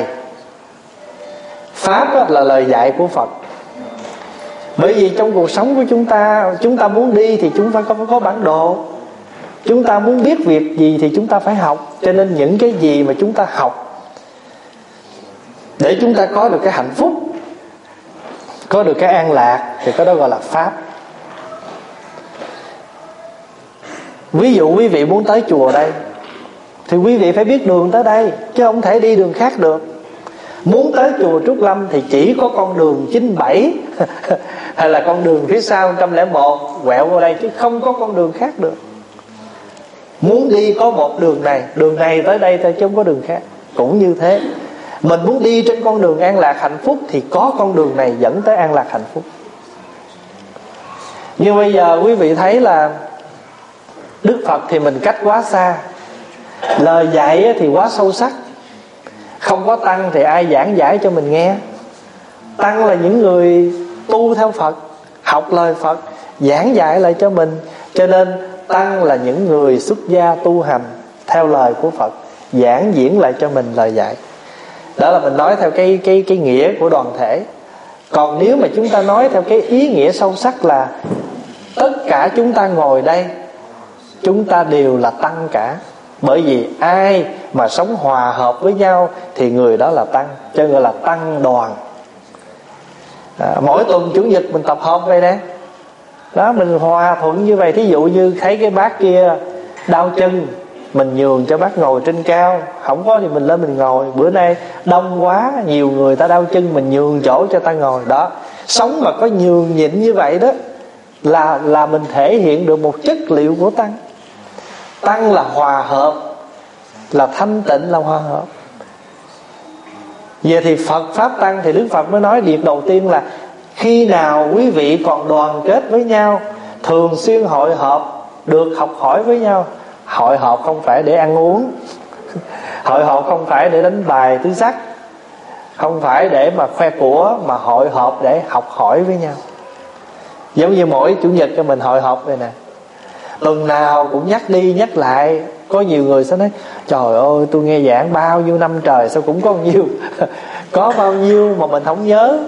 Pháp là lời dạy của Phật. Bởi vì trong cuộc sống của chúng ta muốn đi thì chúng ta phải có bản đồ. Chúng ta muốn biết việc gì thì chúng ta phải học. Cho nên những cái gì mà chúng ta học để chúng ta có được cái hạnh phúc, có được cái an lạc, thì cái đó gọi là Pháp. Ví dụ quý vị muốn tới chùa đây thì quý vị phải biết đường tới đây, chứ không thể đi đường khác được. Muốn tới chùa Trúc Lâm thì chỉ có con đường 97 hay là con đường phía sau 101 quẹo vào đây, chứ không có con đường khác được. Muốn đi có một đường này tới đây thôi, chứ không có đường khác. Cũng như thế, mình muốn đi trên con đường an lạc hạnh phúc thì có con đường này dẫn tới an lạc hạnh phúc. Nhưng bây giờ quý vị thấy là Đức Phật thì mình cách quá xa, lời dạy thì quá sâu sắc. Không có Tăng thì ai giảng giải cho mình nghe. Tăng là những người tu theo Phật, học lời Phật, giảng dạy lại cho mình. Cho nên Tăng là những người xuất gia tu hành theo lời của Phật, giảng diễn lại cho mình lời dạy. Đó là mình nói theo cái nghĩa của đoàn thể. Còn nếu mà chúng ta nói theo cái ý nghĩa sâu sắc là tất cả chúng ta ngồi đây, chúng ta đều là Tăng cả. Bởi vì ai mà sống hòa hợp với nhau thì người đó là Tăng, cho nên gọi là Tăng đoàn. Mỗi tuần Chủ nhật mình tập hợp vậy nè. Đó, mình hòa thuận như vậy. Thí dụ như thấy cái bác kia đau chân, mình nhường cho bác ngồi trên cao. Không có thì mình lên mình ngồi. Bữa nay đông quá, nhiều người ta đau chân, mình nhường chỗ cho ta ngồi. Đó, sống mà có nhường nhịn như vậy đó là mình thể hiện được một chất liệu của Tăng. Tăng là hòa hợp, là thanh tịnh, là hòa hợp. Vậy thì Phật Pháp Tăng thì Đức Phật mới nói việc đầu tiên là khi nào quý vị còn đoàn kết với nhau, thường xuyên hội họp, được học hỏi với nhau. Hội họp không phải để ăn uống, hội họp không phải để đánh bài tứ sắc, không phải để mà khoe của, mà hội họp để học hỏi với nhau. Giống như mỗi Chủ nhật cho mình hội họp vậy nè, tuần nào cũng nhắc đi nhắc lại. Có nhiều người sẽ nói trời ơi, tôi nghe giảng bao nhiêu năm trời sao cũng có bao nhiêu có bao nhiêu mà mình không nhớ.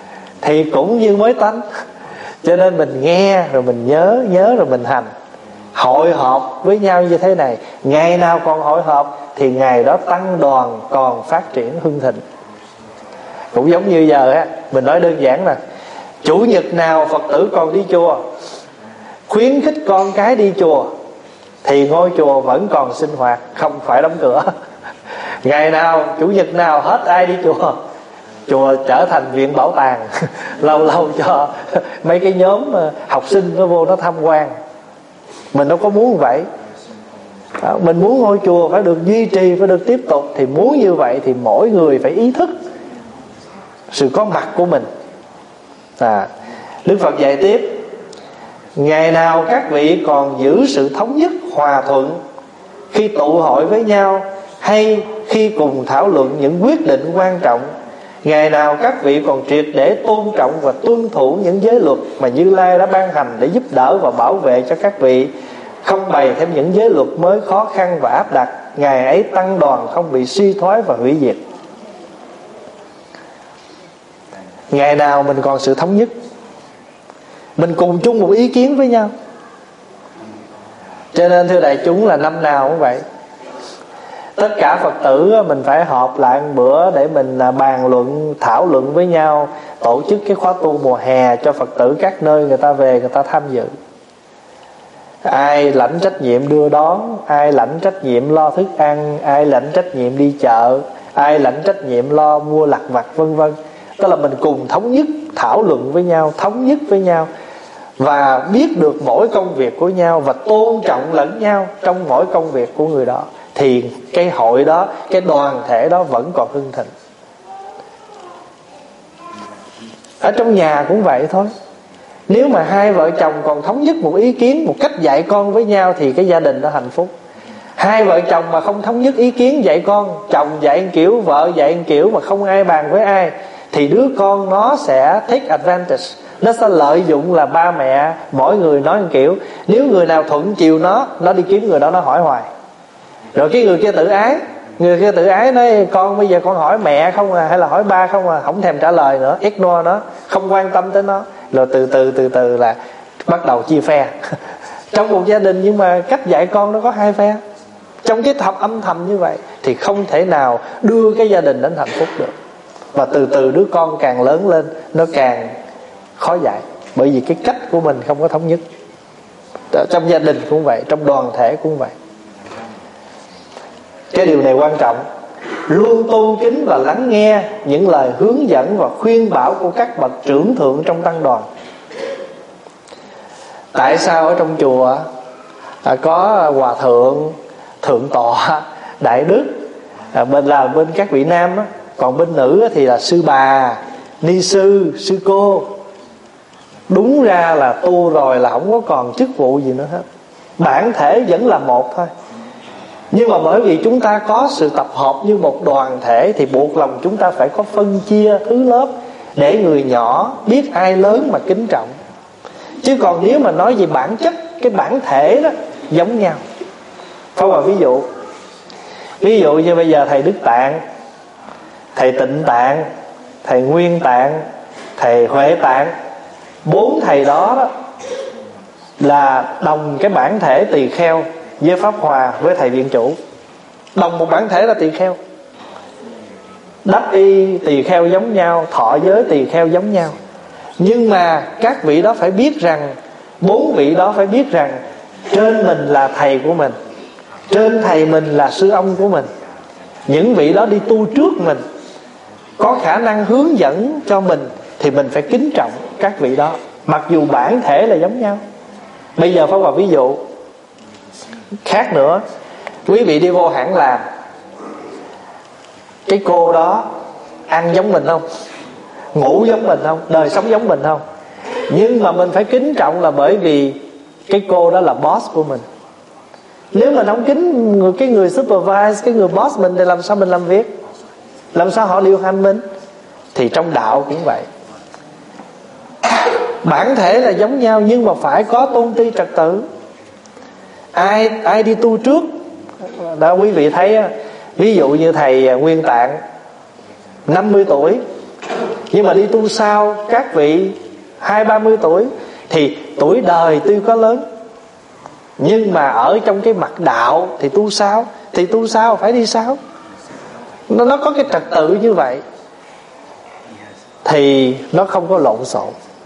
Thì cũng như mới tánh. Cho nên mình nghe rồi mình nhớ rồi mình hành. hội họp với nhau như thế này. Ngày nào còn hội họp thì ngày đó tăng đoàn còn phát triển hưng thịnh. Cũng giống như giờ á, mình nói đơn giản nè, chủ nhật nào Phật tử còn đi chùa, khuyến khích con cái đi chùa, thì ngôi chùa vẫn còn sinh hoạt, không phải đóng cửa. Ngày nào, chủ nhật nào hết ai đi chùa, chùa trở thành viện bảo tàng. Lâu lâu cho mấy cái nhóm học sinh nó vô nó tham quan. Mình đâu có muốn vậy. Mình muốn ngôi chùa phải được duy trì, phải được tiếp tục. Thì muốn như vậy thì mỗi người phải ý thức sự có mặt của mình. Đức Phật dạy tiếp: ngày nào các vị còn giữ sự thống nhất hòa thuận khi tụ hội với nhau, hay khi cùng thảo luận những quyết định quan trọng. Ngày nào các vị còn triệt để tôn trọng và tuân thủ những giới luật mà Như Lai đã ban hành để giúp đỡ và bảo vệ cho các vị, không bày thêm những giới luật mới khó khăn và áp đặt, ngày ấy tăng đoàn không bị suy thoái và hủy diệt. Ngày nào mình còn sự thống nhất, mình cùng chung một ý kiến với nhau. Cho nên thưa đại chúng là năm nào cũng vậy, tất cả Phật tử mình phải họp lại một bữa để mình bàn luận, thảo luận với nhau, tổ chức cái khóa tu mùa hè cho Phật tử các nơi người ta về, người ta tham dự. Ai lãnh trách nhiệm đưa đón, ai lãnh trách nhiệm lo thức ăn, ai lãnh trách nhiệm đi chợ, ai lãnh trách nhiệm lo mua lặt vặt, vân vân. Tức là mình cùng thống nhất, thảo luận với nhau, thống nhất với nhau, và biết được mỗi công việc của nhau và tôn trọng lẫn nhau trong mỗi công việc của người đó, thì cái hội đó, cái đoàn thể đó vẫn còn hưng thịnh. Ở trong nhà cũng vậy thôi. Nếu mà hai vợ chồng còn thống nhất một ý kiến, một cách dạy con với nhau, thì cái gia đình đó hạnh phúc. Hai vợ chồng mà không thống nhất ý kiến dạy con, chồng dạy kiểu, vợ dạy kiểu, mà không ai bàn với ai, thì đứa con nó sẽ take advantage. Nó sẽ lợi dụng là ba mẹ mỗi người nói một kiểu. Nếu người nào thuận chiều nó đi kiếm người đó, nó hỏi hoài. Rồi cái người kia tự ái, người kia tự ái nói con bây giờ con hỏi mẹ không à, hay là hỏi ba không à, không thèm trả lời nữa, ignore nó, không quan tâm tới nó. Rồi từ từ là bắt đầu chia phe. Trong một gia đình nhưng mà cách dạy con nó có hai phe. Trong cái âm thầm như vậy thì không thể nào đưa cái gia đình đến hạnh phúc được. Và từ từ đứa con càng lớn lên, nó càng khó dạy, bởi vì cái cách của mình không có thống nhất. Trong gia đình cũng vậy, trong đoàn thể cũng vậy. Cái điều này quan trọng. Luôn tôn kính và lắng nghe những lời hướng dẫn và khuyên bảo của các bậc trưởng thượng trong tăng đoàn. Tại sao ở trong chùa có hòa thượng, thượng tọa, đại đức, bên các vị nam đó, còn bên nữ thì là sư bà, ni sư, sư cô. Đúng ra là tu rồi là không có còn chức vụ gì nữa hết, bản thể vẫn là một thôi. Nhưng mà bởi vì chúng ta có sự tập hợp như một đoàn thể, thì buộc lòng chúng ta phải có phân chia thứ lớp, để người nhỏ biết ai lớn mà kính trọng. Chứ còn nếu mà nói về bản chất, cái bản thể đó giống nhau. Không mà ví dụ như bây giờ thầy Đức Tạng, thầy Tịnh Tạng, thầy Nguyên Tạng, thầy Huệ Tạng, 4 thầy đó là đồng cái bản thể tỳ kheo với Pháp Hòa với thầy Viện Chủ. Đồng một bản thể là tỳ kheo, đắp y tỳ kheo giống nhau, thọ giới tỳ kheo giống nhau. Nhưng mà các vị đó phải biết rằng, 4 vị đó phải biết rằng trên mình là thầy của mình, trên thầy mình là sư ông của mình. Những vị đó đi tu trước mình, có khả năng hướng dẫn cho mình, thì mình phải kính trọng các vị đó, mặc dù bản thể là giống nhau. Bây giờ Pháp Hòa ví dụ khác nữa. Quý vị đi vô hãng làm, cái cô đó ăn giống mình không, ngủ giống mình không, đời sống giống mình không, nhưng mà mình phải kính trọng là bởi vì cái cô đó là boss của mình. Nếu mình không kính cái người supervise, cái người boss mình, thì làm sao mình làm việc, làm sao họ điều hành mình. Thì trong đạo cũng vậy, bản thể là giống nhau, nhưng mà phải có tôn ti trật tự. Ai đi tu trước đó, quý vị thấy, ví dụ như thầy Nguyên Tạng 50 tuổi, nhưng mà đi tu sau các vị 20-30 tuổi, thì tuổi đời tuy có lớn Nhưng mà ở trong cái mặt đạo thì tu sao? Thì tu sao phải đi sao? Nó có cái trật tự như vậy thì nó không có lộn xộn.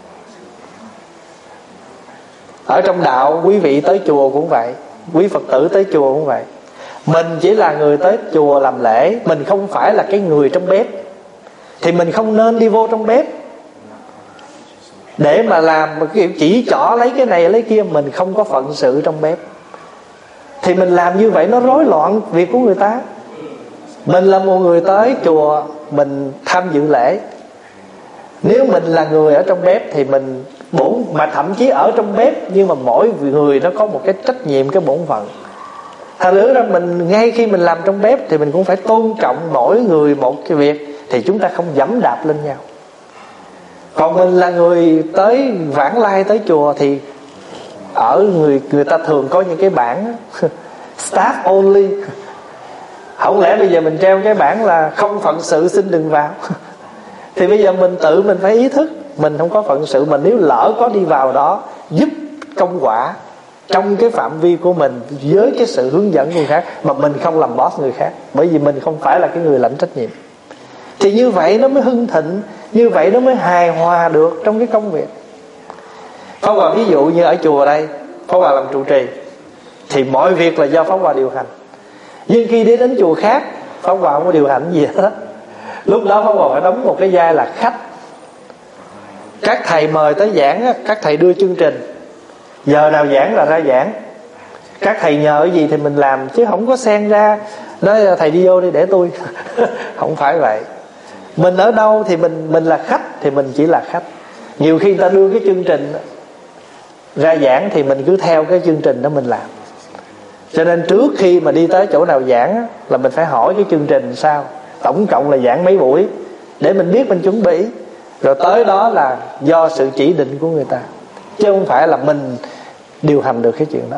Ở trong đạo, quý vị tới chùa cũng vậy, quý Phật tử tới chùa cũng vậy. Mình chỉ là người tới chùa làm lễ, mình không phải là cái người trong bếp, thì mình không nên đi vô trong bếp để mà làm một kiểu chỉ trỏ lấy cái này lấy kia. Mình không có phận sự trong bếp, thì mình làm như vậy nó rối loạn việc của người ta. Mình là một người tới chùa, mình tham dự lễ. Nếu mình là người ở trong bếp thì mình bổn, mà thậm chí ở trong bếp, nhưng mà mỗi người nó có một cái trách nhiệm, cái bổn phận. Thành thử ra mình ngay khi mình làm trong bếp thì mình cũng phải tôn trọng mỗi người một cái việc, thì chúng ta không dẫm đạp lên nhau. Còn mình là người tới vãng lai tới chùa thì ở người ta thường có những cái bảng staff only. Không lẽ bây giờ mình treo cái bảng là không phận sự xin đừng vào? Thì bây giờ mình tự mình phải ý thức mình không có phận sự. Mà nếu lỡ có đi vào đó giúp công quả trong cái phạm vi của mình, với cái sự hướng dẫn người khác, mà mình không làm boss người khác, bởi vì mình không phải là cái người lãnh trách nhiệm, thì như vậy nó mới hưng thịnh, như vậy nó mới hài hòa được trong cái công việc. Pháp Hòa ví dụ như ở chùa đây, Pháp Hòa làm trụ trì thì mọi việc là do Pháp Hòa điều hành. Nhưng khi đi đến chùa khác, Pháp Hòa không có điều hành gì hết. Lúc đó Pháp Hòa phải đóng một cái vai là khách. Các thầy mời tới giảng, các thầy đưa chương trình, giờ nào giảng là ra giảng. Các thầy nhờ cái gì thì mình làm, chứ không có xen ra nói thầy đi vô đi để tôi. Không phải vậy. Mình ở đâu thì mình là khách thì mình chỉ là khách. Nhiều khi người ta đưa cái chương trình ra giảng thì mình cứ theo cái chương trình đó mình làm. Cho nên trước khi mà đi tới chỗ nào giảng là mình phải hỏi cái chương trình sao, tổng cộng là giảng mấy buổi, để mình biết mình chuẩn bị. Rồi tới đó là do sự chỉ định của người ta, chứ không phải là mình điều hành được cái chuyện đó.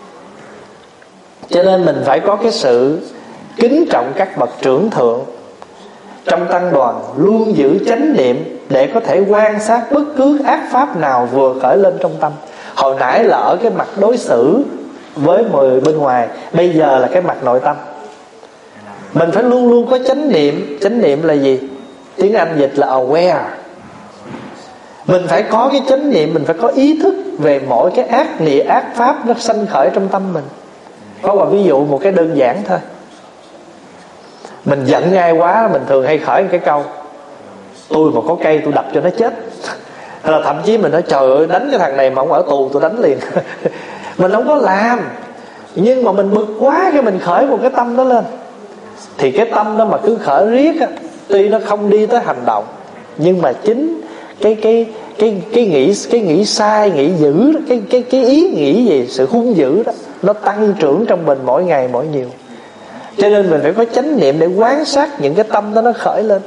Cho nên mình phải có cái sự kính trọng các bậc trưởng thượng. Trong tăng đoàn luôn giữ chánh niệm để có thể quan sát bất cứ ác pháp nào vừa khởi lên trong tâm. Hồi nãy là ở cái mặt đối xử với người bên ngoài, bây giờ là cái mặt nội tâm. Mình phải luôn luôn có chánh niệm. Chánh niệm là gì? Tiếng Anh dịch là aware. Mình phải có cái chánh niệm, mình phải có ý thức về mỗi cái ác pháp nó sanh khởi trong tâm mình. Có một ví dụ, một cái đơn giản thôi. Mình giận ai quá, mình thường hay khởi một cái câu: tôi mà có cây tôi đập cho nó chết. Hay là thậm chí mình nói trời ơi, đánh cái thằng này mà không ở tù tôi đánh liền. Mình không có làm, nhưng mà mình bực quá cái mình khởi một cái tâm đó lên. Thì cái tâm đó mà cứ khởi riết á, tuy nó không đi tới hành động, nhưng mà chính cái nghĩ sai, nghĩ dữ đó, cái ý nghĩ gì, sự hung dữ đó, nó tăng trưởng trong mình mỗi ngày mỗi nhiều. Cho nên mình phải có chánh niệm để quan sát những cái tâm đó nó khởi lên.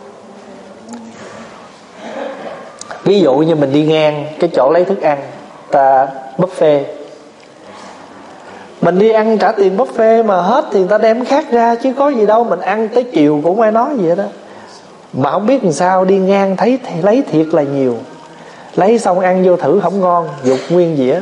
Ví dụ như mình đi ngang cái chỗ lấy thức ăn, ta buffet, mình đi ăn trả tiền buffet mà hết thì người ta đem khác ra, chứ có gì đâu, mình ăn tới chiều cũng không ai nói gì đó. Mà không biết làm sao đi ngang thấy thì lấy thiệt là nhiều, lấy xong ăn vô thử không ngon, dục nguyên dĩa.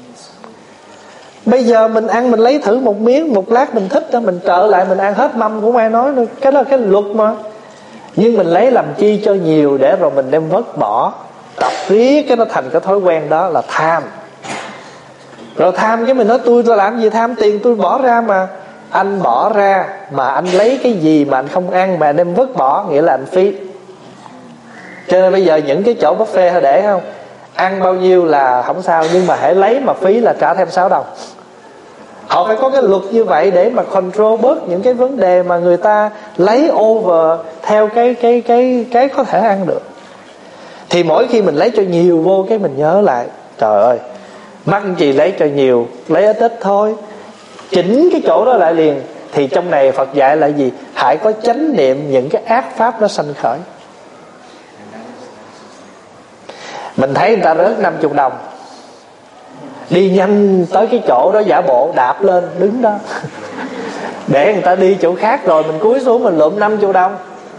Bây giờ mình ăn mình lấy thử một miếng, một lát mình thích đó, mình trở lại mình ăn hết mâm cũng không ai nói nữa. Cái đó là cái luật mà. Nhưng mình lấy làm chi cho nhiều để rồi mình đem vứt bỏ. Tập riết cái nó thành cái thói quen đó là tham. Rồi tham cái mình nói tôi làm gì tham, tiền tôi bỏ ra mà. Anh bỏ ra mà anh lấy cái gì mà anh không ăn mà anh đem vứt bỏ, nghĩa là anh phí. Cho nên bây giờ những cái chỗ buffet họ để không, ăn bao nhiêu là không sao, nhưng mà hãy lấy mà phí là trả thêm 6 đồng. Họ phải có cái luật như vậy để mà control bớt những cái vấn đề mà người ta lấy over theo cái có thể ăn được. Thì mỗi khi mình lấy cho nhiều vô cái mình nhớ lại, trời ơi, mắc gì lấy cho nhiều, lấy ít ít thôi, chỉnh cái chỗ đó lại liền. Thì trong này Phật dạy là gì? Hãy có chánh niệm những cái ác pháp nó sanh khởi. Mình thấy người ta rớt 50 đồng, đi nhanh tới cái chỗ đó giả bộ đạp lên đứng đó để người ta đi chỗ khác, rồi mình cúi xuống mình lượm 50 đồng.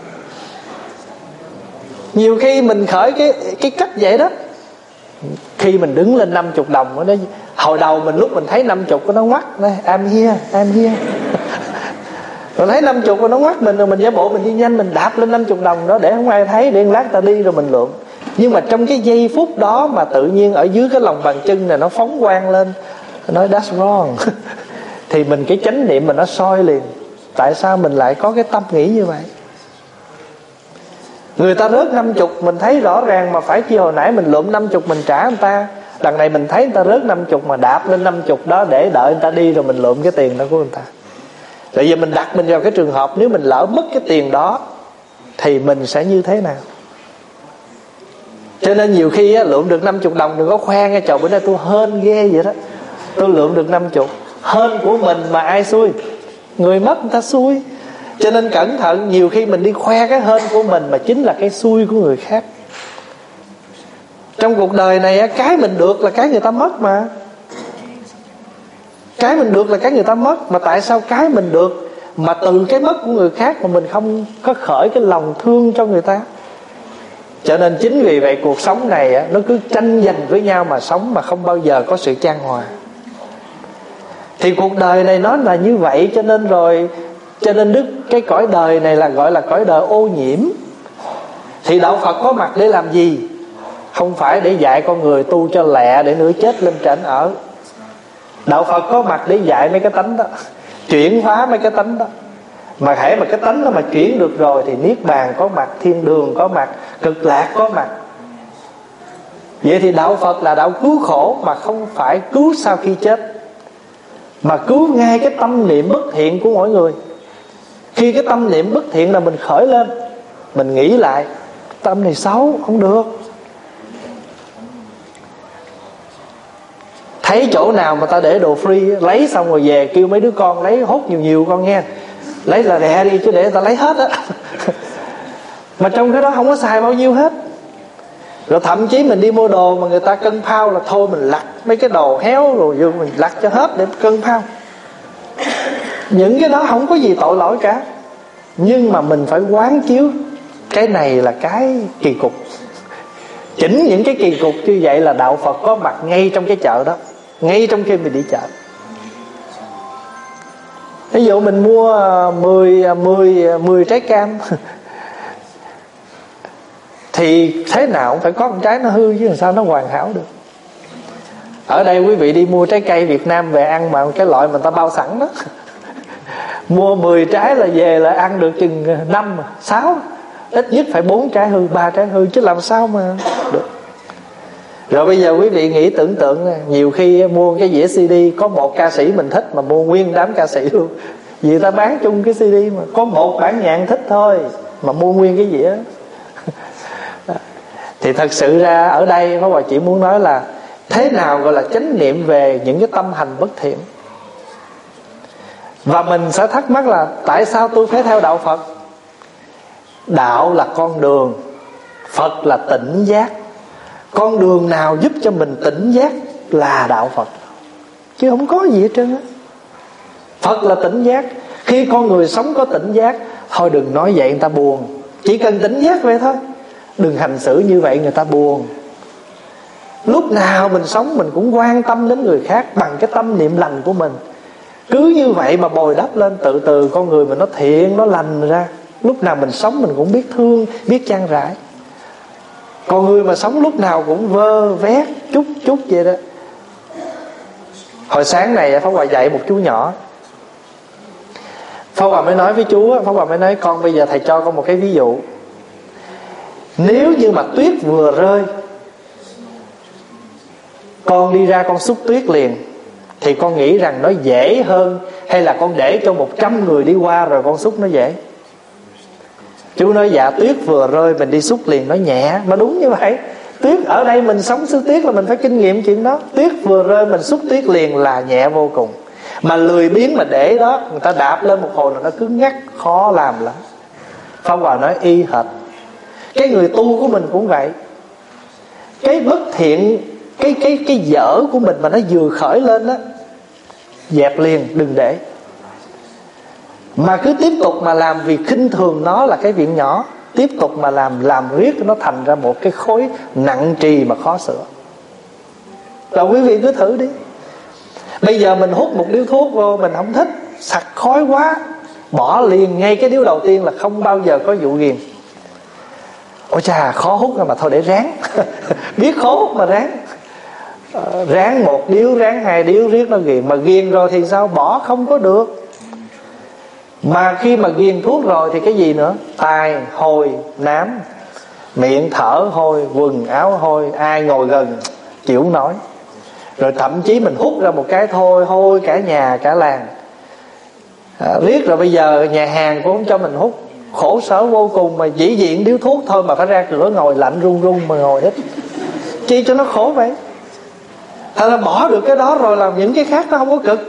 Nhiều khi mình khởi cái cách vậy đó. Khi mình đứng lên 50 đồng nó Hồi đầu lúc mình thấy 50 nó ngoắt, nói I'm here Rồi thấy 50 nó ngoắt mình, rồi mình giả bộ mình đi nhanh, mình đạp lên 50 đồng đó để không ai thấy, để lát ta đi rồi mình lượm. Nhưng mà trong cái giây phút đó mà tự nhiên ở dưới cái lòng bàn chân này nó phóng quang lên, nói that's wrong thì mình cái chánh niệm mình nó soi liền. Tại sao mình lại có cái tâm nghĩ như vậy? Người ta rớt 50 mình thấy rõ ràng, mà phải chi hồi nãy mình lượm 50 mình trả người ta. Đằng này mình thấy người ta rớt 50 mà đạp lên 50 đó để đợi người ta đi rồi mình lượm cái tiền đó của người ta. Bây giờ mình đặt mình vào cái trường hợp nếu mình lỡ mất cái tiền đó thì mình sẽ như thế nào? Cho nên nhiều khi á, lượm được 50 đồng đừng có khoe nghe, trời bữa nay tôi hên ghê vậy đó, tôi lượm được 50. Hên của mình mà ai xui? Người mất người ta xui. Cho nên cẩn thận, nhiều khi mình đi khoe cái hên của mình mà chính là cái xui của người khác. Trong cuộc đời này cái mình được là cái người ta mất mà. Cái mình được là cái người ta mất. Mà tại sao cái mình được mà từ cái mất của người khác mà mình không có khởi cái lòng thương cho người ta? Cho nên chính vì vậy cuộc sống này nó cứ tranh giành với nhau mà sống, mà không bao giờ có sự chan hòa. Thì cuộc đời này nó là như vậy. Cho nên cái cõi đời này là gọi là cõi đời ô nhiễm. Thì đạo Phật có mặt để làm gì? Không phải để dạy con người tu cho lẹ để nửa chết lên trển ở. Đạo Phật có mặt để dạy mấy cái tánh đó, chuyển hóa mấy cái tánh đó. Mà hễ mà cái tánh đó mà chuyển được rồi thì Niết Bàn có mặt, thiên đường có mặt, cực lạc có mặt. Vậy thì đạo Phật là đạo cứu khổ, mà không phải cứu sau khi chết, mà cứu ngay cái tâm niệm bất thiện của mỗi người. Khi cái tâm niệm bất thiện là mình khởi lên, mình nghĩ lại tâm này xấu, không được. Thấy chỗ nào mà ta để đồ free, lấy xong rồi về kêu mấy đứa con lấy hốt nhiều con nghe, lấy là đè đi chứ để người ta lấy hết á mà trong cái đó không có xài bao nhiêu hết. Rồi thậm chí mình đi mua đồ mà người ta cân phao là thôi mình lặt mấy cái đồ héo rồi vô mình lặt cho hết để cân phao. Những cái đó không có gì tội lỗi cả, nhưng mà mình phải quán chiếu cái này là cái kỳ cục. Chỉnh những cái kỳ cục như vậy là đạo Phật có mặt ngay trong cái chợ đó, ngay trong khi mình đi chợ. Ví dụ mình mua 10 trái cam thì thế nào cũng phải có một trái nó hư chứ làm sao nó hoàn hảo được. Ở đây quý vị đi mua trái cây Việt Nam về ăn mà cái loại mà người ta bao sẵn đó mua 10 trái là về là ăn được chừng 5, 6, ít nhất phải 4 trái hư, 3 trái hư chứ làm sao mà được. Rồi bây giờ quý vị nghĩ tưởng tượng, nhiều khi mua cái đĩa CD có một ca sĩ mình thích mà mua nguyên đám ca sĩ luôn. Vì ta bán chung cái CD mà có một bản nhạc thích thôi mà mua nguyên cái dĩa. Thì thật sự ra ở đây Pháp Hòa chỉ muốn nói là thế nào gọi là chánh niệm về những cái tâm hành bất thiện. Và mình sẽ thắc mắc là tại sao tôi phải theo đạo Phật? Đạo là con đường, Phật là tỉnh giác. Con đường nào giúp cho mình tỉnh giác là đạo Phật, chứ không có gì hết trơn á. Phật là tỉnh giác. Khi con người sống có tỉnh giác, thôi đừng nói vậy người ta buồn. Chỉ cần tỉnh giác vậy thôi, đừng hành xử như vậy người ta buồn. Lúc nào mình sống mình cũng quan tâm đến người khác bằng cái tâm niệm lành của mình. Cứ như vậy mà bồi đắp lên, từ từ con người mình nó thiện, nó lành ra. Lúc nào mình sống mình cũng biết thương, biết chan rãi. Còn người mà sống lúc nào cũng vơ vét chút vậy đó. Hồi sáng này Pháp Hòa dạy một chú nhỏ, Pháp Hòa mới nói với chú, Pháp Hòa mới nói con bây giờ thầy cho con một cái ví dụ. Nếu như mà tuyết vừa rơi, con đi ra con xúc tuyết liền, thì con nghĩ rằng nó dễ hơn hay là con để cho 100 người đi qua rồi con xúc nó dễ? Chú nói dạ tuyết vừa rơi mình đi xúc liền nó nhẹ. Mà đúng như vậy. Tuyết ở đây mình sống xứ tuyết là mình phải kinh nghiệm chuyện đó. Tuyết vừa rơi mình xúc tuyết liền là nhẹ vô cùng. Mà lười biếng mà để đó, người ta đạp lên một hồi là nó cứng ngắc, khó làm lắm. Pháp Hòa nói y hệt. Cái người tu của mình cũng vậy. Cái bất thiện, cái dở của mình mà nó vừa khởi lên đó, dẹp liền, đừng để. Mà cứ tiếp tục mà làm vì khinh thường nó là cái chuyện nhỏ, tiếp tục mà làm riết nó thành ra một cái khối nặng trì mà khó sửa. Rồi quý vị cứ thử đi. Bây giờ mình hút một điếu thuốc vô, mình không thích, sặc khói quá, bỏ liền ngay cái điếu đầu tiên là không bao giờ có vụ ghiền. Ôi chà, khó hút rồi mà thôi để ráng. Biết khó hút mà ráng. Ráng một điếu, ráng hai điếu, riết nó ghiền. Mà ghiền rồi thì sao? Bỏ không có được. Mà khi mà ghiền thuốc rồi thì cái gì nữa? Tai hôi nám, miệng thở hôi, quần áo hôi, ai ngồi gần chịu không nổi. Rồi thậm chí mình hút ra một cái thôi hôi cả nhà cả làng. Riết rồi bây giờ nhà hàng cũng không cho mình hút, khổ sở vô cùng. Mà chỉ diện điếu thuốc thôi mà phải ra cửa ngồi lạnh run run mà ngồi hít, chi cho nó khổ vậy. Thật ra bỏ được cái đó rồi làm những cái khác nó không có cực.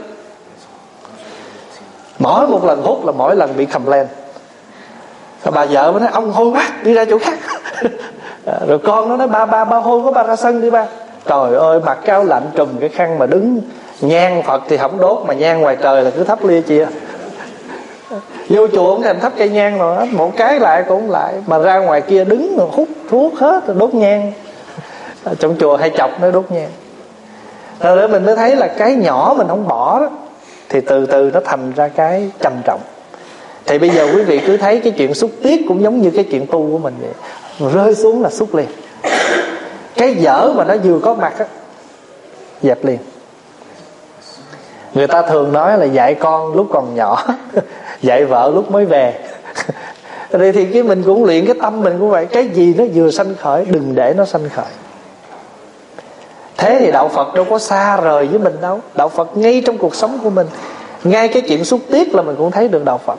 Mỗi một lần hút là mỗi lần bị complain. Bà vợ mới nói ông hôi quá, đi ra chỗ khác. Rồi con nó nói ba hôi quá, ba ra sân đi ba. Trời ơi, mặc cái áo lạnh trùm cái khăn mà đứng nhang Phật thì không đốt, mà nhang ngoài trời là cứ thắp lia chia. Vô chùa không thèm thắp cây nhang rồi, một cái lại cũng lại. Mà ra ngoài kia đứng rồi hút thuốc hết rồi đốt nhang. Trong chùa hay chọc nó đốt nhang. Rồi để mình mới thấy là cái nhỏ mình không bỏ đó, thì từ từ nó thành ra cái trầm trọng. Thì bây giờ quý vị cứ thấy cái chuyện xúc tiết cũng giống như cái chuyện tu của mình vậy. Rơi xuống là xúc liền. Cái dở mà nó vừa có mặt á, dẹp liền. Người ta thường nói là dạy con lúc còn nhỏ, dạy vợ lúc mới về. Thì cái mình cũng luyện cái tâm mình cũng vậy. Cái gì nó vừa sanh khởi, đừng để nó sanh khởi. Thế thì đạo Phật đâu có xa rời với mình đâu. Đạo Phật ngay trong cuộc sống của mình. Ngay cái chuyện xúc tiết là mình cũng thấy được đạo Phật.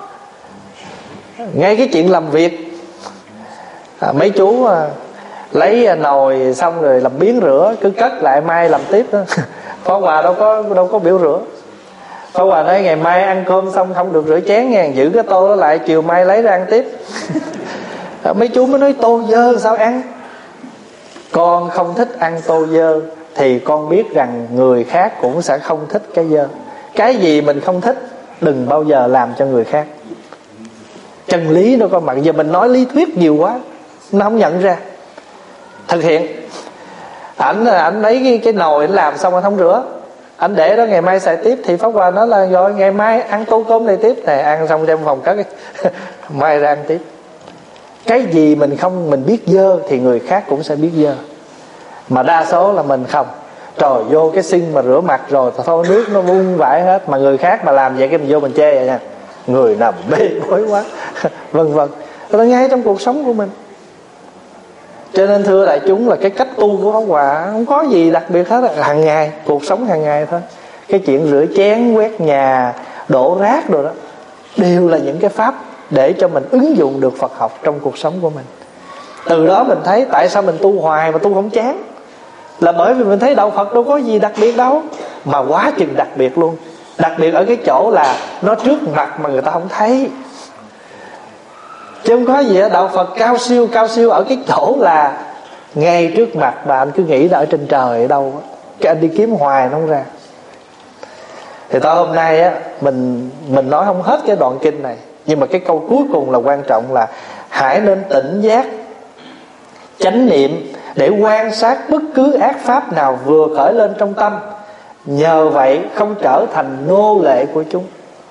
Ngay cái chuyện làm việc, mấy chú lấy nồi xong rồi làm biếng rửa, cứ cất lại mai làm tiếp đó. Pháp Hòa đâu có biểu rửa. Pháp Hòa nói ngày mai ăn cơm xong không được rửa chén nha, giữ cái tô đó lại, chiều mai lấy ra ăn tiếp. Mấy chú mới nói tô dơ sao ăn. Con không thích ăn tô dơ thì con biết rằng người khác cũng sẽ không thích cái dơ. Cái gì mình không thích đừng bao giờ làm cho người khác. Chân lý đâu có mặt. Giờ mình nói lý thuyết nhiều quá, nó không nhận ra. Thực hiện. Ảnh lấy cái nồi ảnh làm xong anh không rửa, anh để đó ngày mai xài tiếp. Thì Pháp Hòa nói là rồi ngày mai ăn tô cơm này tiếp. Này ăn xong đem phòng cất mai ra ăn tiếp. Cái gì mình biết dơ thì người khác cũng sẽ biết dơ. Mà đa số là mình không. Trời, vô cái sink mà rửa mặt rồi thôi nước nó vung vãi hết. Mà người khác mà làm vậy cái mình vô mình chê vậy nha, người nằm bê bối quá. Vân vân. Nó ngay trong cuộc sống của mình. Cho nên thưa đại chúng là cái cách tu của Pháp Hòa không có gì đặc biệt hết. Hàng ngày, cuộc sống hàng ngày thôi. Cái chuyện rửa chén, quét nhà, đổ rác rồi đó, đều là những cái pháp để cho mình ứng dụng được Phật học trong cuộc sống của mình. Từ đó mình thấy tại sao mình tu hoài mà tu không chán. Là bởi vì mình thấy đạo Phật đâu có gì đặc biệt đâu. Mà quá chừng đặc biệt luôn. Đặc biệt ở cái chỗ là nó trước mặt mà người ta không thấy. Chứ không có gì á. Đạo Phật cao siêu ở cái chỗ là ngay trước mặt mà anh cứ nghĩ là ở trên trời ở đâu á. Cái anh đi kiếm hoài nó không ra. Thì tối hôm nay á, mình nói không hết cái đoạn kinh này, nhưng mà cái câu cuối cùng là quan trọng là hãy nên tỉnh giác, chánh niệm để quan sát bất cứ ác pháp nào vừa khởi lên trong tâm. Nhờ vậy không trở thành nô lệ của chúng.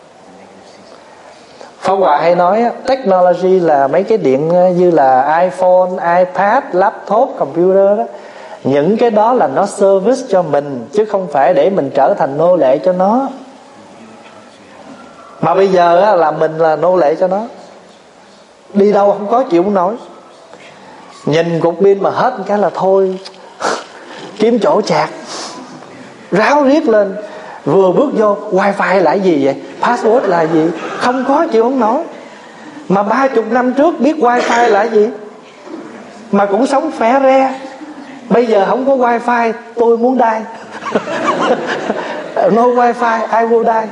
Pháp Hòa hay nói technology là mấy cái điện như là iPhone, iPad, laptop, computer đó. Những cái đó là nó service cho mình, chứ không phải để mình trở thành nô lệ cho nó. Mà bây giờ là mình là nô lệ cho nó. Đi đâu không có chịu không nổi. Nhìn cục pin mà hết một cái là thôi, kiếm chỗ chạc, ráo riết lên. Vừa bước vô, wifi là gì vậy, password là gì, không có chịu không nổi. Mà 30 năm trước biết wifi là gì, mà cũng sống phè re. Bây giờ không có wifi, tôi muốn die. No wifi, I will die.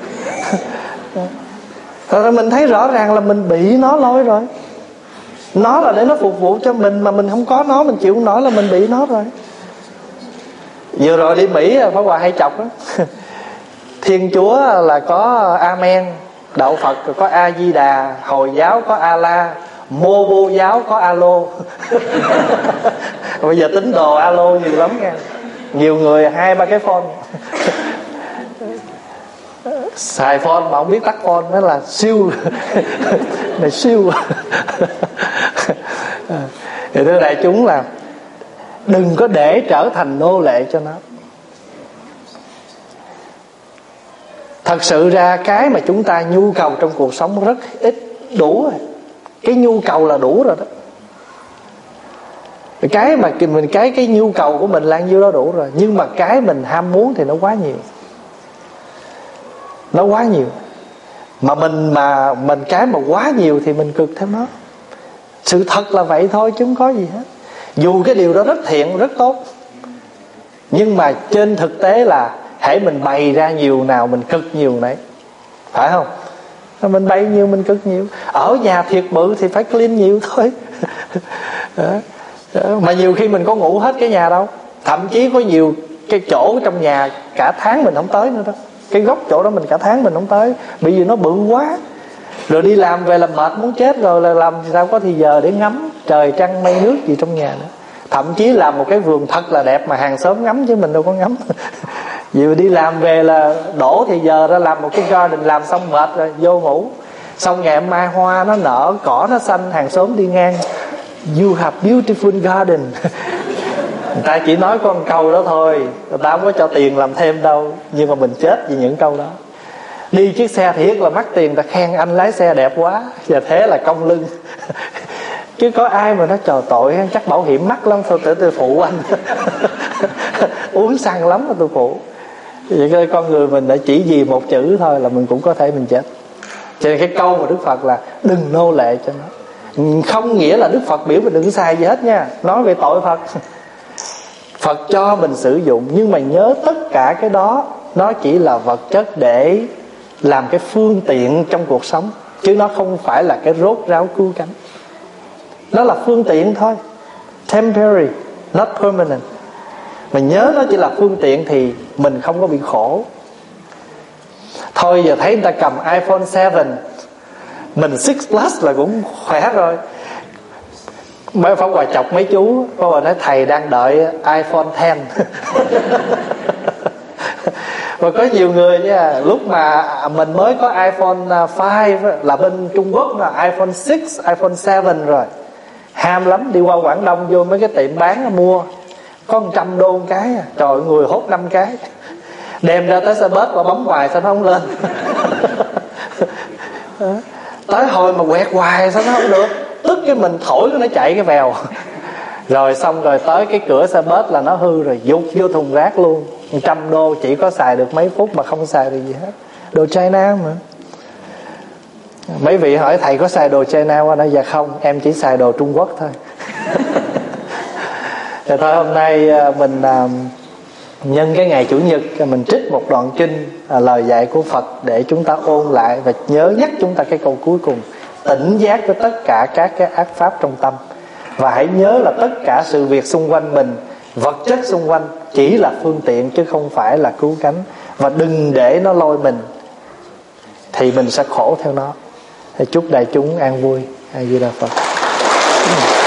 Rồi mình thấy rõ ràng là mình bị nó lôi rồi. Nó là để nó phục vụ cho mình, mà mình không có nó, mình chịu không nổi là mình bị nó rồi. Vừa rồi đi Mỹ Pháp Hòa hay chọc đó. Thiên Chúa là có Amen, đạo Phật có A Di Đà, Hồi giáo có A La, Mô Vô giáo có Alo. Bây giờ tín đồ Alo nhiều lắm nha. Nhiều người 2-3 cái phone. Xài phone mà không biết tắt phone đó là siêu. Này siêu. Thì thưa đại chúng là đừng có để trở thành nô lệ cho nó. Thật sự ra cái mà chúng ta nhu cầu trong cuộc sống rất ít, đủ rồi. Cái nhu cầu là đủ rồi đó. Cái mà mình cái nhu cầu của mình là nhiêu đó đủ rồi. Nhưng mà cái mình ham muốn thì nó quá nhiều. Nó quá nhiều. Mà mình cái mà quá nhiều thì mình cực theo nó. Sự thật là vậy thôi chứ không có gì hết. Dù cái điều đó rất thiện, rất tốt, nhưng mà trên thực tế là hễ mình bày ra nhiều nào mình cực nhiều nấy. Phải không? Mình bày nhiều mình cực nhiều. Ở nhà thiệt bự thì phải clean nhiều thôi. Mà nhiều khi mình có ngủ hết cái nhà đâu. Thậm chí có nhiều cái chỗ trong nhà cả tháng mình không tới nữa đó. Cái góc chỗ đó mình cả tháng mình không tới, bởi vì nó bự quá. Rồi đi làm về làm mệt muốn chết rồi, là làm sao có thì giờ để ngắm trời trăng mây nước gì trong nhà nữa. Thậm chí làm một cái vườn thật là đẹp mà hàng xóm ngắm chứ mình đâu có ngắm. Vì đi làm về là đổ thì giờ ra làm một cái garden, làm xong mệt rồi vô ngủ. Xong ngày mai hoa nó nở, cỏ nó xanh, hàng xóm đi ngang, you have beautiful garden. Người ta chỉ nói có một câu đó thôi, người ta không có cho tiền làm thêm đâu. Nhưng mà mình chết vì những câu đó. Đi chiếc xe thiệt là mắc tiền, ta khen anh lái xe đẹp quá, và thế là cong lưng. Chứ có ai mà nó trời tội, chắc bảo hiểm mắc lắm, thôi tôi phụ anh. Uống xăng lắm mà tôi phụ. Vậy cái con người mình đã chỉ vì một chữ thôi là mình cũng có thể mình chết. Cho nên cái câu mà Đức Phật là đừng nô lệ cho nó, không nghĩa là Đức Phật biểu mình đừng xài gì hết nha. Nói về tội Phật, Phật cho mình sử dụng, nhưng mà nhớ tất cả cái đó nó chỉ là vật chất để làm cái phương tiện trong cuộc sống, chứ nó không phải là cái rốt ráo cứu cánh. Nó là phương tiện thôi, temporary, not permanent. Mình nhớ nó chỉ là phương tiện thì mình không có bị khổ. Thôi giờ thấy người ta cầm iPhone 7, mình 6 Plus là cũng khỏe rồi. Mới Pháp Hòa chọc mấy chú, Pháp Hòa nói thầy đang đợi iPhone 10. Và có nhiều người nha, lúc mà mình mới có iPhone 5 là bên Trung Quốc là iPhone 6, iPhone 7 rồi. Ham lắm, đi qua Quảng Đông vô mấy cái tiệm bán mua, có 100 đô một cái. Trời ơi, người hốt 5 cái. Đem ra tới xe bus và bấm hoài sao nó không lên. Tới hồi mà quẹt hoài sao nó không được. Tức cái mình thổi nó chạy cái vèo. Rồi xong rồi tới cái cửa xe bus là nó hư rồi, dục vô thùng rác luôn. 100 đô chỉ có xài được mấy phút mà không xài được gì hết. Đồ China mà. Mấy vị hỏi thầy có xài đồ China qua đó? Dạ không, em chỉ xài đồ Trung Quốc thôi. Thì thôi hôm nay mình nhân cái ngày Chủ nhật, mình trích một đoạn kinh, lời dạy của Phật để chúng ta ôn lại và nhớ nhắc chúng ta cái câu cuối cùng: tỉnh giác với tất cả các cái ác pháp trong tâm. Và hãy nhớ là tất cả sự việc xung quanh mình, vật chất xung quanh chỉ là phương tiện chứ không phải là cứu cánh. Và đừng để nó lôi mình, thì mình sẽ khổ theo nó. Thì chúc đại chúng an vui. A Di Đà Phật.